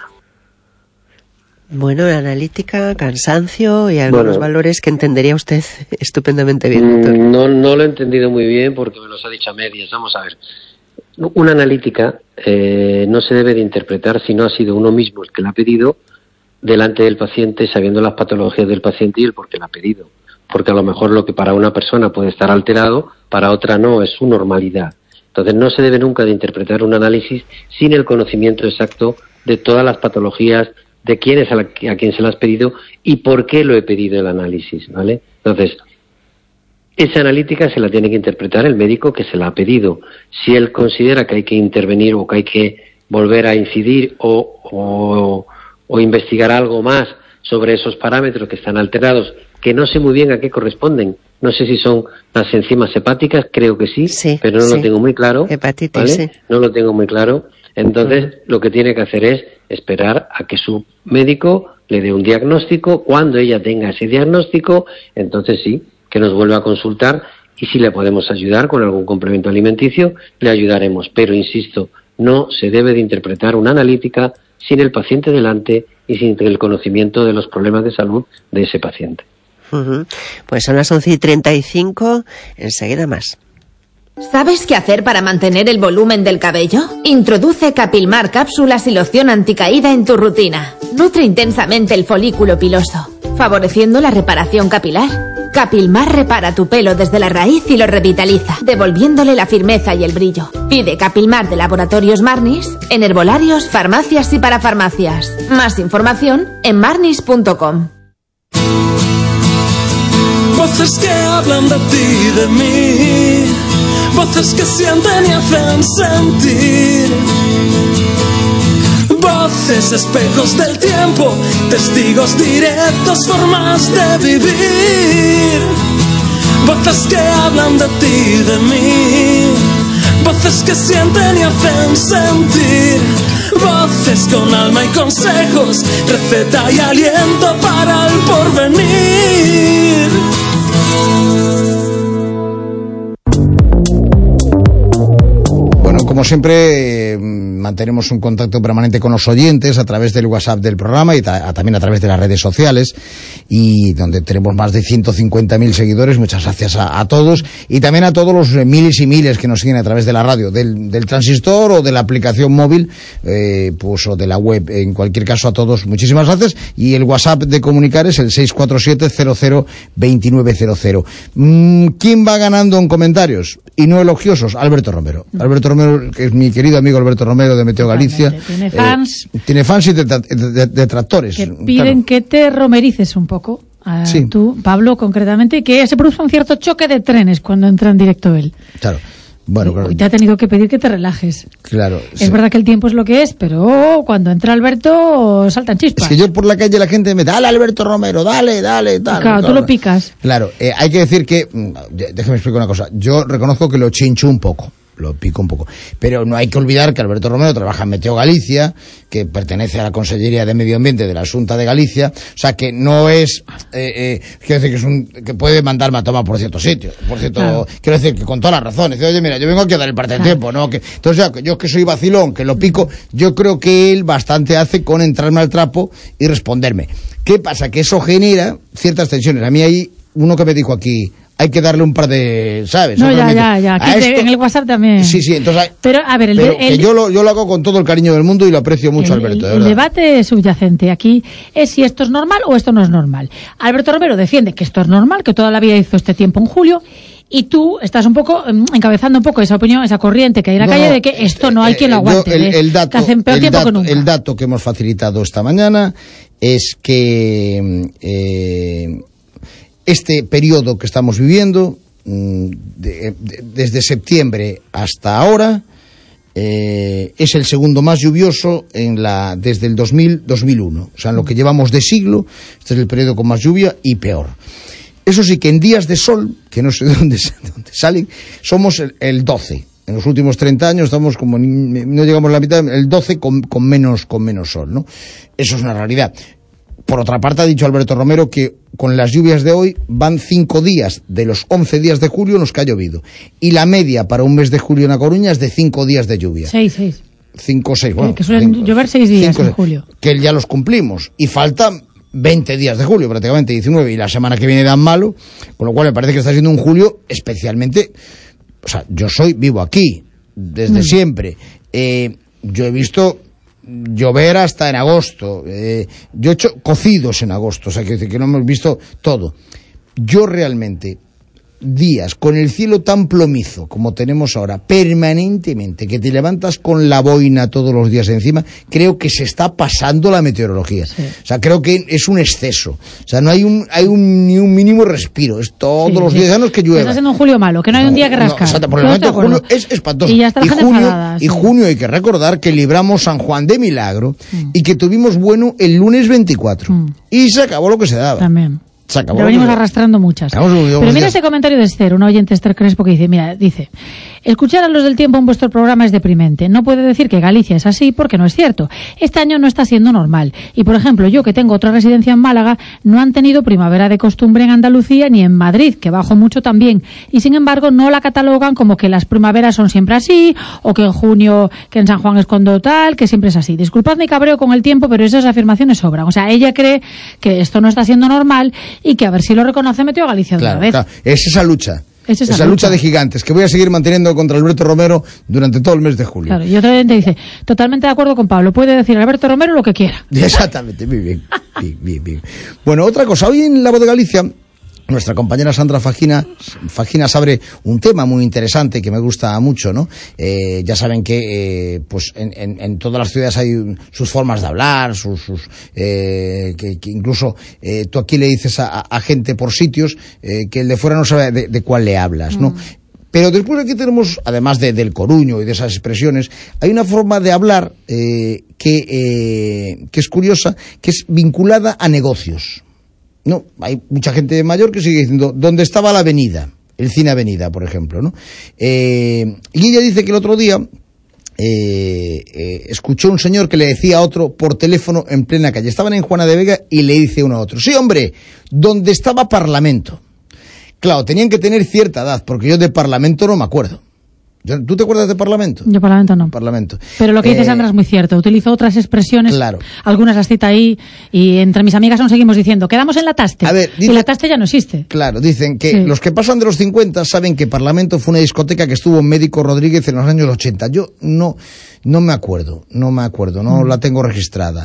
Bueno, la analítica, cansancio y algunos valores que entendería usted estupendamente bien, doctor. No lo he entendido muy bien porque me los ha dicho a medias. Vamos a ver. Una analítica no se debe de interpretar si no ha sido uno mismo el que la ha pedido delante del paciente, sabiendo las patologías del paciente y el por qué la ha pedido. Porque a lo mejor lo que para una persona puede estar alterado, para otra no, es su normalidad. Entonces no se debe nunca de interpretar un análisis sin el conocimiento exacto de todas las patologías, de quién es a quién se lo has pedido y por qué lo he pedido el análisis, ¿vale? Entonces, esa analítica se la tiene que interpretar el médico que se la ha pedido. Si él considera que hay que intervenir o que hay que volver a incidir o investigar algo más sobre esos parámetros que están alterados, que no sé muy bien a qué corresponden. No sé si son las enzimas hepáticas, creo que sí, pero no lo tengo muy claro. Hepatitis, ¿vale? sí. No lo tengo muy claro. Entonces, lo que tiene que hacer es esperar a que su médico le dé un diagnóstico. Cuando ella tenga ese diagnóstico, entonces sí, que nos vuelva a consultar y si le podemos ayudar con algún complemento alimenticio, le ayudaremos. Pero, insisto, no se debe de interpretar una analítica sin el paciente delante y sin el conocimiento de los problemas de salud de ese paciente. Pues son las 11:35, enseguida más. ¿Sabes qué hacer para mantener el volumen del cabello? Introduce Capilmar cápsulas y loción anticaída en tu rutina. Nutre intensamente el folículo piloso, favoreciendo la reparación capilar. Capilmar repara tu pelo desde la raíz y lo revitaliza, devolviéndole la firmeza y el brillo. Pide Capilmar de Laboratorios Marnis en herbolarios, farmacias y parafarmacias. Más información en marnis.com. Voces que hablan de ti y de mí, voces que sienten y hacen sentir, voces espejos del tiempo, testigos directos, formas de vivir, voces que hablan de ti y de mí, voces que sienten y hacen sentir, voces con alma y consejos, receta y aliento para el porvenir. Bueno, como siempre, mantenemos un contacto permanente con los oyentes a través del WhatsApp del programa y también a través de las redes sociales, y donde tenemos más de 150.000 seguidores. Muchas gracias a todos, y también a todos los miles y miles que nos siguen a través de la radio, del transistor o de la aplicación móvil, pues, o de la web. En cualquier caso, a todos muchísimas gracias, y el WhatsApp de comunicar es el 647-002900. ¿Quién va ganando en comentarios? Y no elogiosos, Alberto Romero. Alberto Romero, que es mi querido amigo Alberto Romero de Meteo Galicia. Tiene fans. Tiene fans y detractores. Que piden que te romerices un poco. Sí. Tú, Pablo, concretamente, que se produce un cierto choque de trenes cuando entra en directo él. Claro. Bueno, claro. Y te ha tenido que pedir que te relajes. Claro. Es verdad que el tiempo es lo que es, pero cuando entra Alberto saltan chispas. Es que yo por la calle la gente me dale Alberto Romero, dale, tal. Claro, tú lo picas. Claro, hay que decir que, déjame explicar una cosa, yo reconozco que lo chincho un poco, lo pico un poco, pero no hay que olvidar que Alberto Romero trabaja en Meteo Galicia, que pertenece a la Consellería de Medio Ambiente de la Xunta de Galicia, o sea que no es, quiero decir que puede mandarme a tomar por cierto sitio, claro. Quiero decir que con todas las razones, dice, oye mira, yo vengo aquí a dar el parte del tiempo, ¿no? Entonces yo que soy vacilón, que lo pico, yo creo que él bastante hace con entrarme al trapo y responderme. ¿Qué pasa? Que eso genera ciertas tensiones. A mí hay uno que me dijo aquí, hay que darle un par de, ¿sabes? No, ya. En el WhatsApp también. Sí, entonces... Pero, a ver, yo lo hago con todo el cariño del mundo y lo aprecio mucho, Alberto, de verdad. El debate subyacente aquí es si esto es normal o esto no es normal. Alberto Romero defiende que esto es normal, que toda la vida hizo este tiempo en julio, y tú estás un poco encabezando un poco esa opinión, esa corriente que hay en la calle de que esto no hay quien lo aguante. Que hacen peor tiempo que nunca. El dato que hemos facilitado esta mañana es que... este periodo que estamos viviendo, desde septiembre hasta ahora, es el segundo más lluvioso desde el 2000-2001. O sea, en lo que llevamos de siglo, este es el periodo con más lluvia y peor. Eso sí, que en días de sol, que no sé de dónde salen, somos el 12. En los últimos 30 años estamos como, no llegamos a la mitad, el 12 con menos sol, ¿no? Eso es una realidad. Por otra parte, ha dicho Alberto Romero que con las lluvias de hoy van 5 días de los 11 días de julio en los que ha llovido. Y la media para un mes de julio en A Coruña es de 5 días de lluvia. 6. 5 o 6, bueno. Que suelen llover 6 días en julio. Que ya los cumplimos. Y faltan 20 días de julio, prácticamente 19. Y la semana que viene dan malo. Con lo cual me parece que está siendo un julio especialmente... O sea, yo vivo aquí desde siempre. Yo he visto... llover hasta en agosto, yo he hecho cocidos en agosto, o sea, que no hemos visto todo. Yo realmente, días con el cielo tan plomizo como tenemos ahora, permanentemente, que te levantas con la boina todos los días encima, creo que se está pasando la meteorología. Sí. O sea, creo que es un exceso. O sea, no hay ni un mínimo respiro. Es todos los días, ya no es que llueva. Está siendo un julio malo, que no hay un día que rascar. Exacto, por el momento julio es espantoso. Y ya está la gente enfadada, y junio hay que recordar que libramos San Juan de Milagro y que tuvimos bueno el lunes 24. Y se acabó lo que se daba. También. Lo venimos arrastrando muchas. Pero mira ese comentario de Esther, un oyente, Esther Crespo, que dice, Escuchar a los del tiempo en vuestro programa es deprimente. No puede decir que Galicia es así porque no es cierto. Este año no está siendo normal. Y, por ejemplo, yo que tengo otra residencia en Málaga, no han tenido primavera de costumbre en Andalucía ni en Madrid, que bajo mucho también. Y, sin embargo, no la catalogan como que las primaveras son siempre así, o que en junio, que en San Juan es cuando tal, que siempre es así. Disculpad mi cabreo con el tiempo, pero esas afirmaciones sobran. O sea, ella cree que esto no está siendo normal y que a ver si lo reconoce metió a Galicia otra vez. Claro. Es esa lucha. Esa lucha de gigantes que voy a seguir manteniendo contra Alberto Romero durante todo el mes de julio. Claro, y otra gente dice, totalmente de acuerdo con Pablo, puede decir Alberto Romero lo que quiera. Exactamente, muy bien. Bien. Bueno, otra cosa, hoy en La Voz de Galicia, nuestra compañera Sandra Faginas abre un tema muy interesante que me gusta mucho, ¿no? Ya saben que pues en todas las ciudades hay sus formas de hablar, que incluso tú aquí le dices a gente por sitios que el de fuera no sabe de cuál le hablas, ¿no? Pero después aquí tenemos, además del coruño y de esas expresiones, hay una forma de hablar que es curiosa, que es vinculada a negocios. No, hay mucha gente mayor que sigue diciendo ¿dónde estaba la avenida? El Cine Avenida, por ejemplo, ¿no? Y ella dice que el otro día escuchó un señor que le decía a otro por teléfono en plena calle. Estaban en Juana de Vega y le dice uno a otro, sí, hombre, ¿dónde estaba Parlamento? Claro, tenían que tener cierta edad, porque yo de Parlamento no me acuerdo. ¿Tú te acuerdas de Parlamento? Yo Parlamento no. Parlamento. Pero lo que dice Sandra es muy cierto. Utilizo otras expresiones, claro. Algunas las cita ahí, y entre mis amigas aún seguimos diciendo, quedamos en la Taste. A ver, y la Taste ya no existe. Claro, dicen que los que pasan de los 50 saben que Parlamento fue una discoteca que estuvo en Médico Rodríguez en los años 80. Yo no me acuerdo, no la tengo registrada.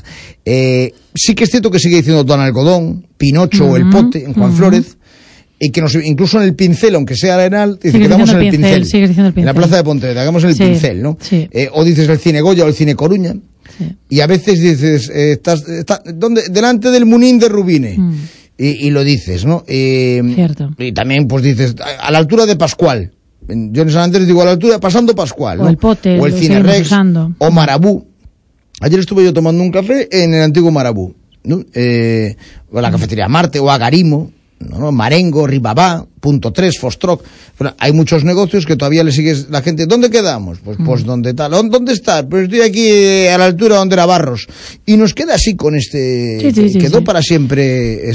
Sí que es cierto que sigue diciendo Don Algodón, Pinocho o El Pote en Juan Flórez. Y que incluso en el Pincel, aunque sea Arenal, dice que damos en el Pincel. Sigues diciendo el Pincel. En la Plaza de Pontevedra, hagamos en el Pincel, ¿no? Sí. O dices el Cine Goya o el Cine Coruña. Sí. Y a veces dices, ¿dónde? Delante del Munín de Rubine. Y lo dices, ¿no? Cierto. Y también, pues dices, a la altura de Pascual. Yo en San Andrés digo, a la altura, pasando Pascual, ¿no? O el Pote. O el Cine Rex. O Marabú. Ayer estuve yo tomando un café en el antiguo Marabú, ¿no? O la cafetería Marte, o Agarimo. ¿No? Marengo, Ribabá, Punto 3, Fostroc. Bueno, hay muchos negocios que todavía le sigues la gente. ¿Dónde quedamos? Pues donde tal. ¿Dónde está? Pues estoy aquí a la altura donde era Barros. Y nos queda así con quedó para siempre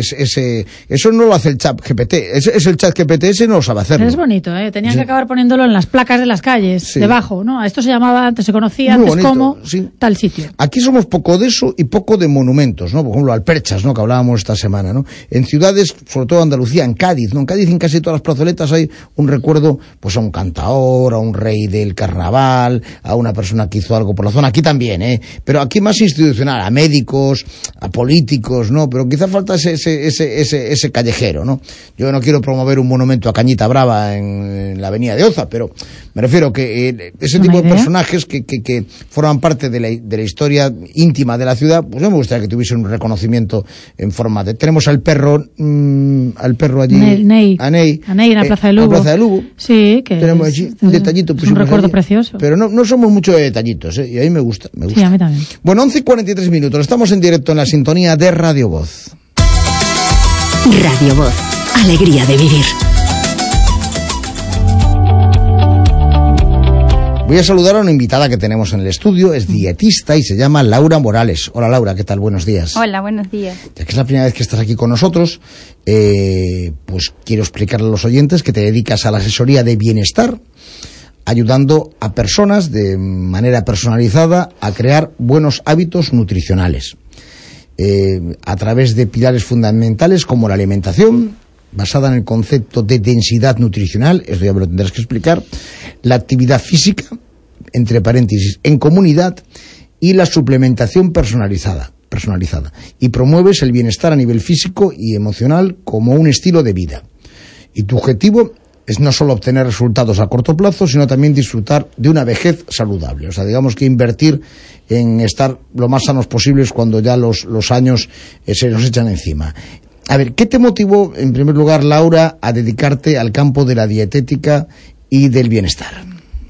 eso no lo hace el chat GPT. Es el chat GPT, ese no lo sabe hacerlo. Es bonito, ¿eh? Tenían que acabar poniéndolo en las placas de las calles, debajo, ¿no? Esto se llamaba antes, se conocía muy antes bonito, como tal sitio. Aquí somos poco de eso y poco de monumentos, ¿no? Por ejemplo, Alperchas, ¿no? Que hablábamos esta semana, ¿no? En ciudades, sobre todo Andalucía, en Cádiz, ¿no? En Cádiz, en casi todas las plazoletas hay un recuerdo, pues a un cantaor, a un rey del carnaval, a una persona que hizo algo por la zona. Aquí también, pero aquí más institucional, a médicos, a políticos, ¿no? Pero quizá falta ese callejero, ¿no? Yo no quiero promover un monumento a Cañita Brava en la avenida de Oza, pero me refiero que ese tipo de personajes que forman parte de la historia íntima de la ciudad, pues me gustaría que tuviese un reconocimiento en forma de... Tenemos al perro allí, Ney, a Ney en la Plaza de Lugo. En la Plaza de Lugo. Sí, que tenemos allí un detallito. Es un recuerdo precioso. Pero no somos mucho de detallitos, y a mí me gusta. Sí, a mí también. Bueno, 11:43 minutos. Estamos en directo en la sintonía de Radio Voz. Radio Voz. Alegría de vivir. Voy a saludar a una invitada que tenemos en el estudio, es dietista y se llama Laura Morales. Hola Laura, ¿qué tal? Buenos días. Hola, buenos días. Ya que es la primera vez que estás aquí con nosotros, pues quiero explicarle a los oyentes que te dedicas a la asesoría de bienestar, ayudando a personas de manera personalizada a crear buenos hábitos nutricionales, a través de pilares fundamentales como la alimentación, basada en el concepto de densidad nutricional, eso ya me lo tendrás que explicar, la actividad física, entre paréntesis, en comunidad, y la suplementación personalizada, y promueves el bienestar a nivel físico y emocional como un estilo de vida. Y tu objetivo es no solo obtener resultados a corto plazo, sino también disfrutar de una vejez saludable. O sea, digamos que invertir en estar lo más sanos posibles cuando ya los años se nos echan encima. A ver, ¿qué te motivó, en primer lugar, Laura, a dedicarte al campo de la dietética y del bienestar?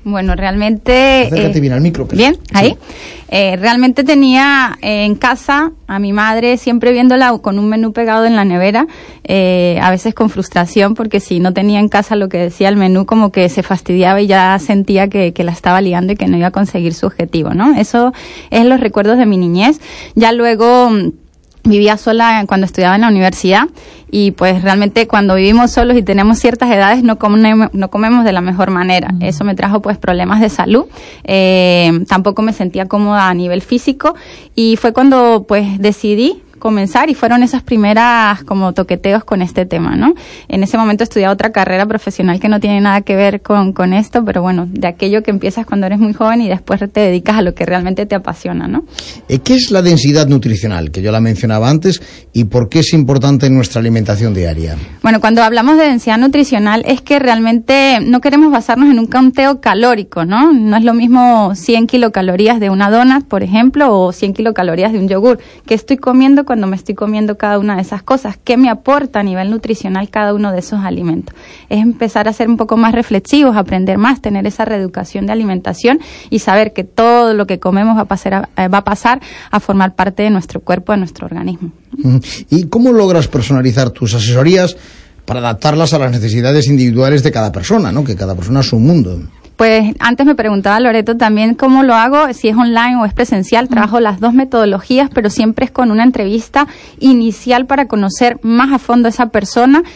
Bueno, realmente... Acércate bien al micro. Bien, ahí. Realmente tenía en casa a mi madre siempre viéndola con un menú pegado en la nevera, a veces con frustración, porque si no tenía en casa lo que decía el menú, como que se fastidiaba y ya sentía que la estaba liando y que no iba a conseguir su objetivo, ¿no? Eso es los recuerdos de mi niñez. Ya luego vivía sola cuando estudiaba en la universidad y pues realmente cuando vivimos solos y tenemos ciertas edades no comemos de la mejor manera. Eso me trajo pues problemas de salud, tampoco me sentía cómoda a nivel físico y fue cuando pues decidí comenzar y fueron esas primeras como toqueteos con este tema, ¿no? En ese momento estudiaba otra carrera profesional que no tiene nada que ver con esto, pero bueno, de aquello que empiezas cuando eres muy joven y después te dedicas a lo que realmente te apasiona, ¿no? ¿Qué es la densidad nutricional? Que yo la mencionaba antes, y por qué es importante en nuestra alimentación diaria. Bueno, cuando hablamos de densidad nutricional es que realmente no queremos basarnos en un conteo calórico, ¿no? No es lo mismo 100 kilocalorías de una donut, por ejemplo, o 100 kilocalorías de un yogur. ¿Qué estoy comiendo cuando me estoy comiendo cada una de esas cosas? ¿Qué me aporta a nivel nutricional cada uno de esos alimentos? Es empezar a ser un poco más reflexivos, aprender más, tener esa reeducación de alimentación y saber que todo lo que comemos va a pasar a formar parte de nuestro cuerpo, de nuestro organismo. ¿Y cómo logras personalizar tus asesorías para adaptarlas a las necesidades individuales de cada persona, ¿no? Que cada persona es un mundo. Pues antes me preguntaba Loreto también cómo lo hago, si es online o es presencial. Trabajo las dos metodologías, pero siempre es con una entrevista inicial para conocer más a fondo a esa persona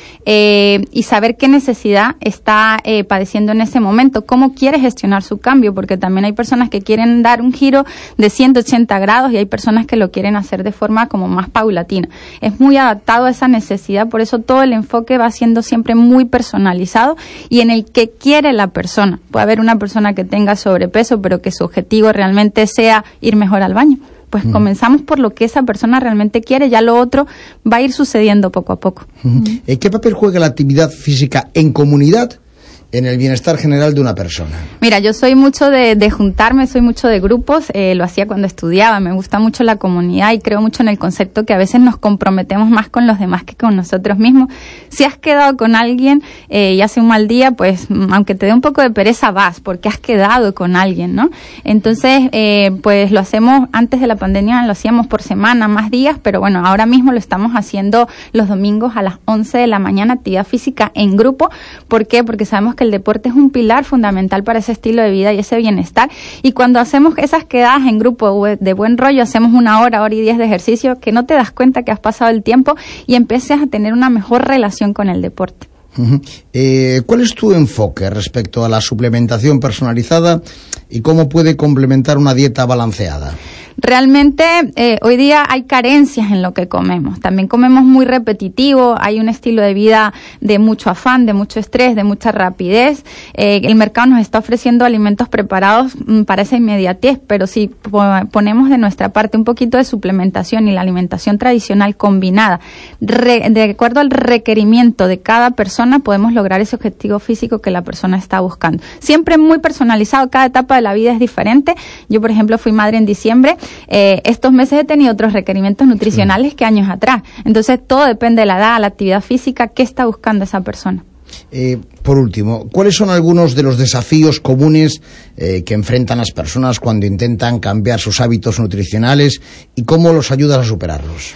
y saber qué necesidad está padeciendo en ese momento, cómo quiere gestionar su cambio, porque también hay personas que quieren dar un giro de 180 grados y hay personas que lo quieren hacer de forma como más paulatina. Es muy adaptado a esa necesidad, por eso todo el enfoque va siendo siempre muy personalizado y en el que quiere la persona. Puede haber una persona que tenga sobrepeso, pero que su objetivo realmente sea ir mejor al baño. Pues comenzamos por lo que esa persona realmente quiere, ya lo otro va a ir sucediendo poco a poco. ¿Qué papel juega la actividad física en comunidad en el bienestar general de una persona? Mira, yo soy mucho de juntarme, soy mucho de grupos, lo hacía cuando estudiaba, me gusta mucho la comunidad y creo mucho en el concepto que a veces nos comprometemos más con los demás que con nosotros mismos. Si has quedado con alguien y hace un mal día, pues aunque te dé un poco de pereza vas, porque has quedado con alguien, ¿no? Entonces, pues lo hacemos, antes de la pandemia lo hacíamos por semana, más días, pero bueno, ahora mismo lo estamos haciendo los domingos a las 11 de la mañana, actividad física en grupo. ¿Por qué? Porque sabemos que el deporte es un pilar fundamental para ese estilo de vida y ese bienestar, y cuando hacemos esas quedadas en grupo de buen rollo, hacemos 1 hora, hora y 10 de ejercicio, que no te das cuenta que has pasado el tiempo y empiezas a tener una mejor relación con el deporte. ¿Cuál es tu enfoque respecto a la suplementación personalizada y cómo puede complementar una dieta balanceada? Realmente hoy día hay carencias en lo que comemos. También comemos muy repetitivo, hay un estilo de vida de mucho afán, de mucho estrés, de mucha rapidez. El mercado nos está ofreciendo alimentos preparados para esa inmediatez, pero si ponemos de nuestra parte un poquito de suplementación y la alimentación tradicional combinada, de acuerdo al requerimiento de cada persona, podemos lograr ese objetivo físico que la persona está buscando. Siempre muy personalizado, cada etapa de la vida es diferente. Yo, por ejemplo, fui madre en diciembre. Estos meses he tenido otros requerimientos nutricionales que años atrás. Entonces, todo depende de la edad, la actividad física, qué está buscando esa persona. Por último, ¿cuáles son algunos de los desafíos comunes que enfrentan las personas cuando intentan cambiar sus hábitos nutricionales y cómo los ayudas a superarlos?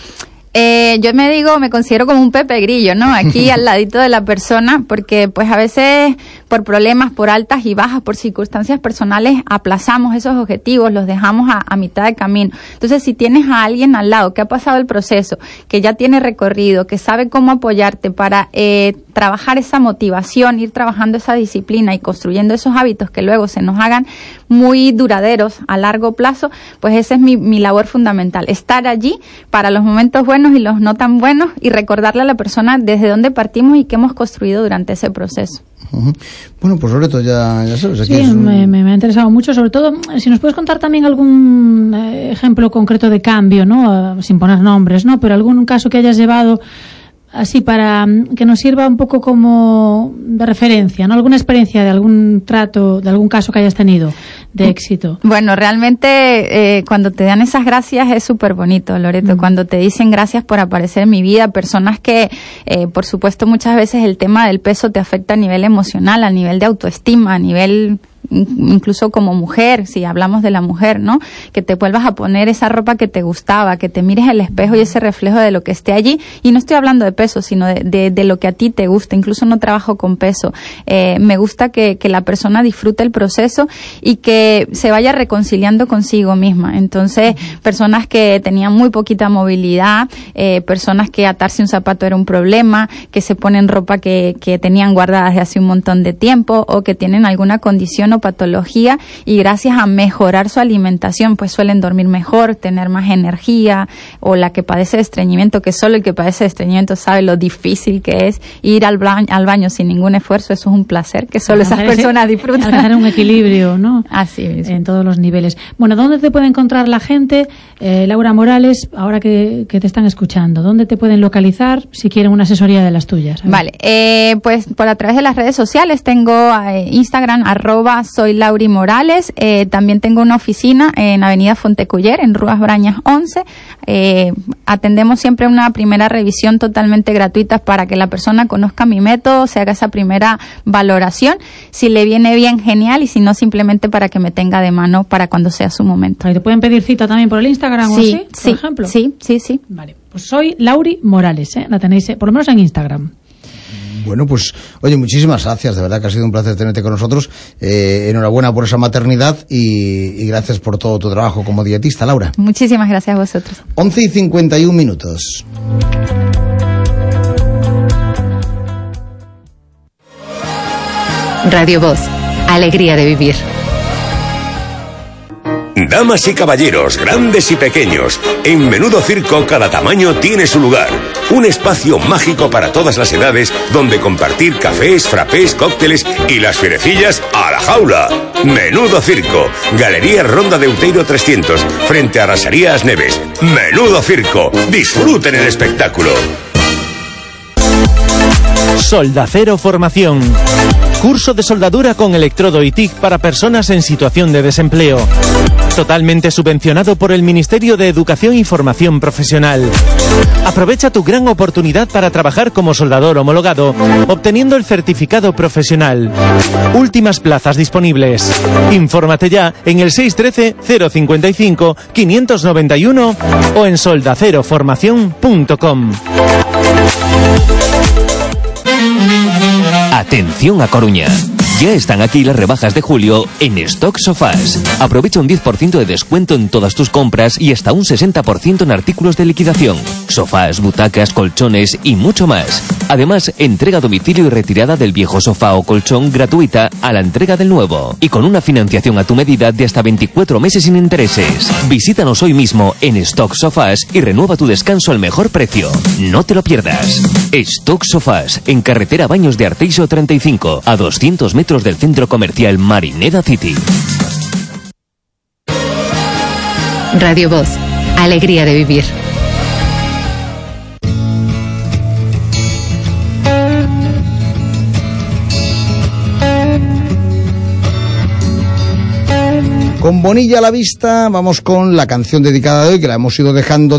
Yo me considero como un Pepe Grillo, ¿no? Aquí al ladito de la persona, porque pues a veces por problemas, por altas y bajas, por circunstancias personales, aplazamos esos objetivos, los dejamos a mitad de camino. Entonces, si tienes a alguien al lado que ha pasado el proceso, que ya tiene recorrido, que sabe cómo apoyarte para trabajar esa motivación, ir trabajando esa disciplina y construyendo esos hábitos que luego se nos hagan muy duraderos a largo plazo, pues esa es mi labor fundamental, estar allí para los momentos buenos y los no tan buenos y recordarle a la persona desde dónde partimos y qué hemos construido durante ese proceso. Bueno, pues Loreto, ya sabes. Aquí sí, me ha interesado mucho, sobre todo si nos puedes contar también algún ejemplo concreto de cambio, ¿no? Sin poner nombres, ¿no? Pero algún caso que hayas llevado así para que nos sirva un poco como de referencia, ¿no? Alguna experiencia de algún trato, de algún caso que hayas tenido de éxito. Bueno, realmente cuando te dan esas gracias es súper bonito, Loreto, cuando te dicen gracias por aparecer en mi vida, personas que, por supuesto, muchas veces el tema del peso te afecta a nivel emocional, a nivel de autoestima, a nivel incluso como mujer, si hablamos de la mujer, ¿no? Que te vuelvas a poner esa ropa que te gustaba, que te mires el espejo y ese reflejo de lo que esté allí. Y no estoy hablando de peso, sino de lo que a ti te gusta. Incluso no trabajo con peso. Me gusta que la persona disfrute el proceso y que se vaya reconciliando consigo misma. Entonces, personas que tenían muy poquita movilidad, personas que atarse un zapato era un problema, que se ponen ropa que tenían guardada desde hace un montón de tiempo, o que tienen alguna condición o patología, y gracias a mejorar su alimentación pues suelen dormir mejor, tener más energía, o la que padece de estreñimiento, que solo el que padece de estreñimiento sabe lo difícil que es ir al baño sin ningún esfuerzo. Eso es un placer que solo esas personas disfrutan. Alcanzar un equilibrio, ¿no? Así es. En todos los niveles. Bueno, ¿dónde te puede encontrar la gente, Laura Morales, ahora que te están escuchando? ¿Dónde te pueden localizar si quieren una asesoría de las tuyas? Vale, pues por a través de las redes sociales tengo Instagram, @soylaurimorales. También tengo una oficina en Avenida Fonteculler, en Rúas Brañas 11. Atendemos siempre una primera revisión totalmente gratuita para que la persona conozca mi método, se haga esa primera valoración. Si le viene bien, genial, y si no, simplemente para que me tenga de mano para cuando sea su momento. ¿Te pueden pedir cita también por el Instagram o así, por ejemplo? Sí. Vale, pues soy Lauri Morales, la tenéis por lo menos en Instagram. Bueno, pues, oye, muchísimas gracias, de verdad que ha sido un placer tenerte con nosotros. Enhorabuena por esa maternidad y gracias por todo tu trabajo como dietista, Laura. Muchísimas gracias a vosotros. 11:51. Radio Voz, alegría de vivir. Damas y caballeros, grandes y pequeños, en Menudo Circo cada tamaño tiene su lugar. Un espacio mágico para todas las edades donde compartir cafés, frappés, cócteles y las fierecillas a la jaula. Menudo Circo, Galería Ronda de Outeiro 300, frente a Rasarías Neves. Menudo Circo, disfruten el espectáculo. Soldacero Formación. Curso de soldadura con electrodo y TIC para personas en situación de desempleo. Totalmente subvencionado por el Ministerio de Educación y Formación Profesional. Aprovecha tu gran oportunidad para trabajar como soldador homologado, obteniendo el certificado profesional. Últimas plazas disponibles. Infórmate ya en el 613-055-591 o en soldaceroformación.com. Atención a Coruña. Ya están aquí las rebajas de julio en Stock Sofás. Aprovecha un 10% de descuento en todas tus compras y hasta un 60% en artículos de liquidación. Sofás, butacas, colchones y mucho más. Además, entrega a domicilio y retirada del viejo sofá o colchón gratuita a la entrega del nuevo. Y con una financiación a tu medida de hasta 24 meses sin intereses. Visítanos hoy mismo en Stock Sofás y renueva tu descanso al mejor precio. No te lo pierdas. Stock Sofás, en carretera Baños de Arteixo 35, a 200 metros del centro comercial Marineda City. Radio Voz, alegría de vivir. Con Bonilla a la vista, vamos con la canción dedicada de hoy, que la hemos ido dejando.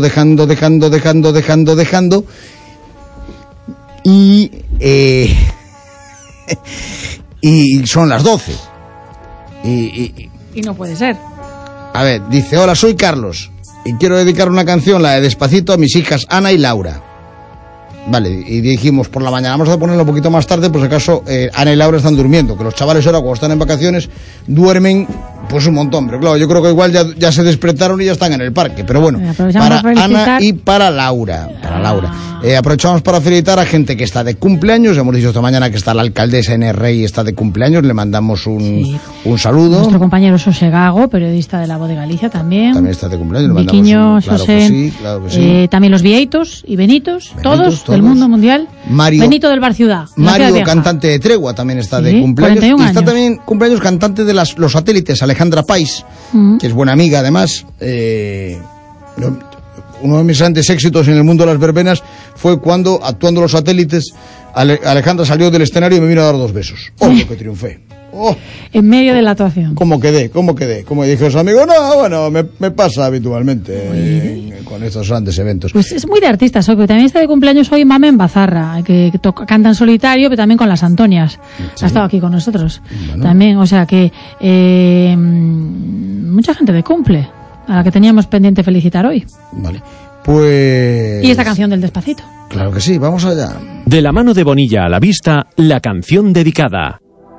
Y son las 12. Y no puede ser. A ver, dice: hola, soy Carlos y quiero dedicar una canción, la de Despacito, a mis hijas Ana y Laura. Vale, y dijimos por la mañana, vamos a ponerlo un poquito más tarde, por si acaso Ana y Laura están durmiendo, que los chavales ahora cuando están en vacaciones duermen pues un montón, pero claro, yo creo que igual ya se despertaron y ya están en el parque, pero bueno, para Ana y para Laura. Aprovechamos para felicitar a gente que está de cumpleaños. Hemos dicho esta mañana que está la alcaldesa N. Rey, está de cumpleaños, le mandamos un saludo. Nuestro compañero José Gago, periodista de La Voz de Galicia, también está de cumpleaños, le Viquiño, mandamos claro que sí. También los Vieitos y Benitos, todos del mundo mundial. Benito del Bar Ciudad. Mario, cantante de Tregua, también está de cumpleaños. Y está también cumpleaños cantante de Los Satélites, Alejandra Pais, que es buena amiga además. Uno de mis grandes éxitos en el mundo de las verbenas fue cuando, actuando Los Satélites, Alejandra salió del escenario y me vino a dar 2 besos. ¡Oh, que triunfé! En medio de la actuación. ¿Cómo quedé? Como dijo su amigo, no, bueno, me pasa habitualmente con estos grandes eventos. Pues es muy de artistas hoy, pero también está de cumpleaños hoy Mamen Bazarra, que canta en solitario, pero también con las Antonias. Sí. Ha estado aquí con nosotros. Bueno. También, o sea que mucha gente de cumple, a la que teníamos pendiente felicitar hoy. Vale. Pues... Y esta canción del Despacito. Claro que sí, vamos allá. De la mano de Bonilla a la vista, la canción dedicada.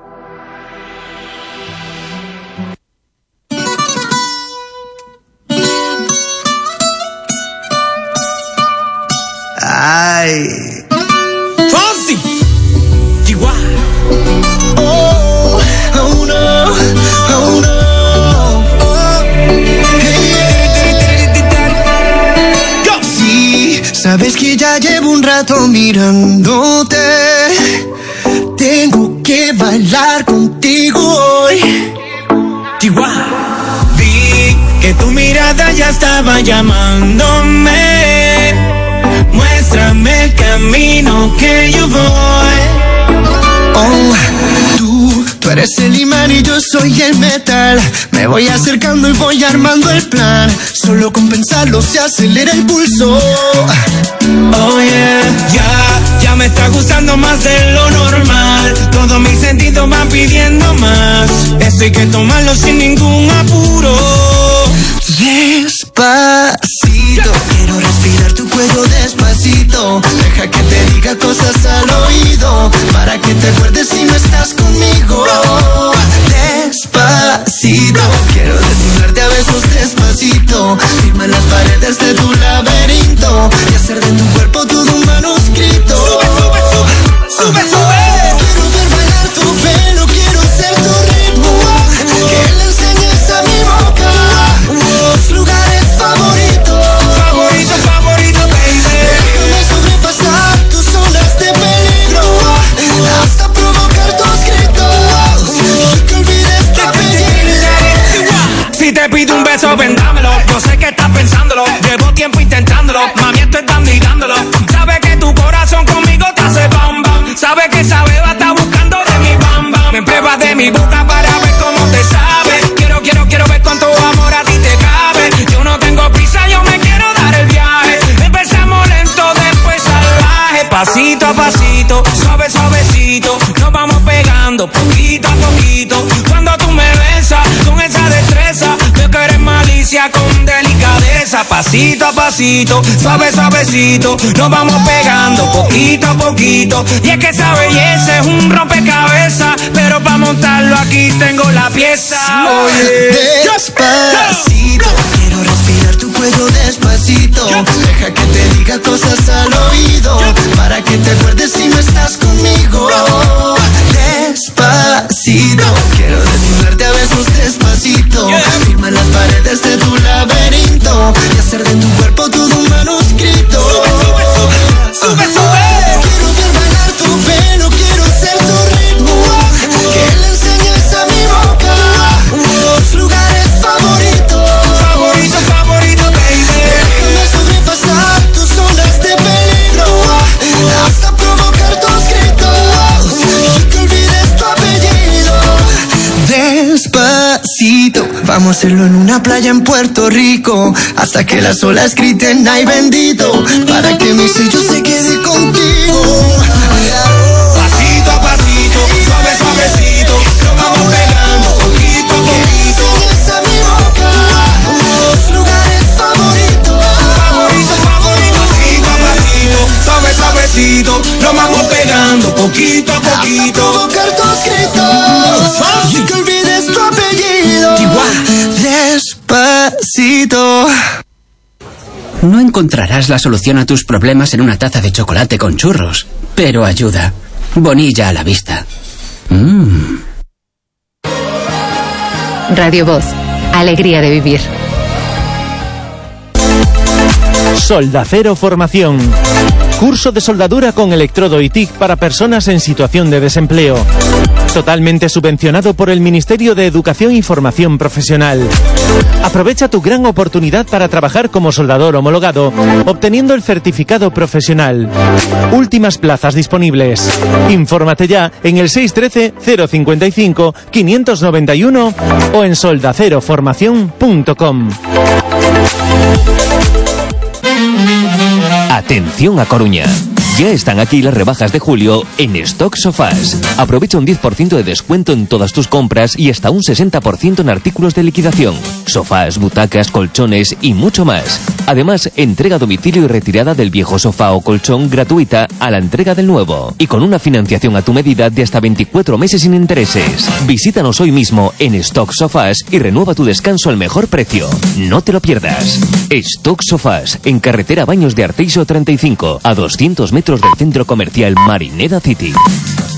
Ay, Fonsi, Chihuahua. Oh, oh no, oh no. Sí, sabes que ya llevo un rato mirándote. Tengo que bailar contigo hoy. Chihuahua. Vi que tu mirada ya estaba llamándome. Muéstrame el camino que yo voy. Oh, tú eres el imán y yo soy el metal. Me voy acercando y voy armando el plan. Solo con pensarlo se acelera el pulso. Oh yeah, ya me está gustando más de lo normal. Todos mis sentidos van pidiendo más. Esto hay que tomarlo sin ningún apuro. Despacito, quiero respirar tu cuello despacito. Deja que te diga cosas al oído, para que te acuerdes si no estás conmigo. Despacito, quiero desnudarte a besos despacito. Firma las paredes de tu laberinto y hacer de tu cuerpo todo un manuscrito. Sube, sube, sube, sube, sube. Quiero ver bailar tu pelo, quiero ser tu ritmo. Que le enseñes a mi boca tus lugares favoritos. Favorito, favorito, baby. Déjame sobrepasar tus zonas de peligro hasta provocar tus gritos y que olvides tu apellido. Si te pido un beso, vendámelo. Yo sé que estás pensándolo. Llevo tiempo intentándolo. Mami, estoy dando y dándolo. Sabes que tu corazón conmigo te hace bam bam. Sabes que esa beba está buscando de mi bam bam. Me pruebas de mi boca para ver cómo te sabe. Quiero ver cuánto amor a ti te cabe. Yo no tengo prisa, yo me quiero dar el viaje. Empezamos lento, después salvaje. Pasito a pasito, suave, suavecito. Nos vamos pegando poquito a poquito. Cuando tú me besas con esa destreza, veo que eres malicia con delicadeza. Pasito a pasito, suave, suavecito. Nos vamos pegando poquito a poquito. Y es que esa belleza es un rompecabezas, pero para montarlo aquí tengo la pieza. Oye, despacito, quiero respirar tu cuello despacito. Deja que te diga cosas al oído, para que te acuerdes si no estás conmigo. Despacito, quiero desnudarte a besos despacito. Firma las paredes de tu laberinto y hacer de tu cuerpo todo un manuscrito. Sube, sube, sube, sube, sube. Quiero ver bailar tu pelo, quiero ser tu ritmo. Que le enseñes a mi boca tus lugares favoritos. Favorito, favorito, baby. Déjame sobrepasar tus zonas de peligro hasta provocar tus gritos y que olvides tu apellido. Despacito, vamos a hacerlo en una playa en Puerto Rico hasta que las olas griten ay bendito, para que mi sello se quede contigo. Pasito a pasito, suave, suavecito, nos vamos pegando poquito a poquito. Enseñas a mi boca tus lugares favoritos. Favorito, favorito, pasito a pasito, suave, suavecito, nos vamos pegando poquito a poquito. Hasta provocar tus gritos y que olvides tu apellido. Despacito. No encontrarás la solución a tus problemas en una taza de chocolate con churros, pero ayuda. Bonilla a la vista. Radio Voz. Alegría de vivir. Soldacero Formación. Curso de soldadura con electrodo y TIC para personas en situación de desempleo. Totalmente subvencionado por el Ministerio de Educación y Formación Profesional. Aprovecha tu gran oportunidad para trabajar como soldador homologado, obteniendo el certificado profesional. Últimas plazas disponibles. Infórmate ya en el 613-055-591 o en soldaceroformación.com. Atención a Coruña. Ya están aquí las rebajas de julio en Stock Sofás. Aprovecha un 10% de descuento en todas tus compras y hasta un 60% en artículos de liquidación. Sofás, butacas, colchones y mucho más. Además, entrega a domicilio y retirada del viejo sofá o colchón gratuita a la entrega del nuevo. Y con una financiación a tu medida de hasta 24 meses sin intereses. Visítanos hoy mismo en Stock Sofás y renueva tu descanso al mejor precio. No te lo pierdas. Stock Sofás, en carretera Baños de Arteixo 35, a 200 metros del centro comercial Marineda City.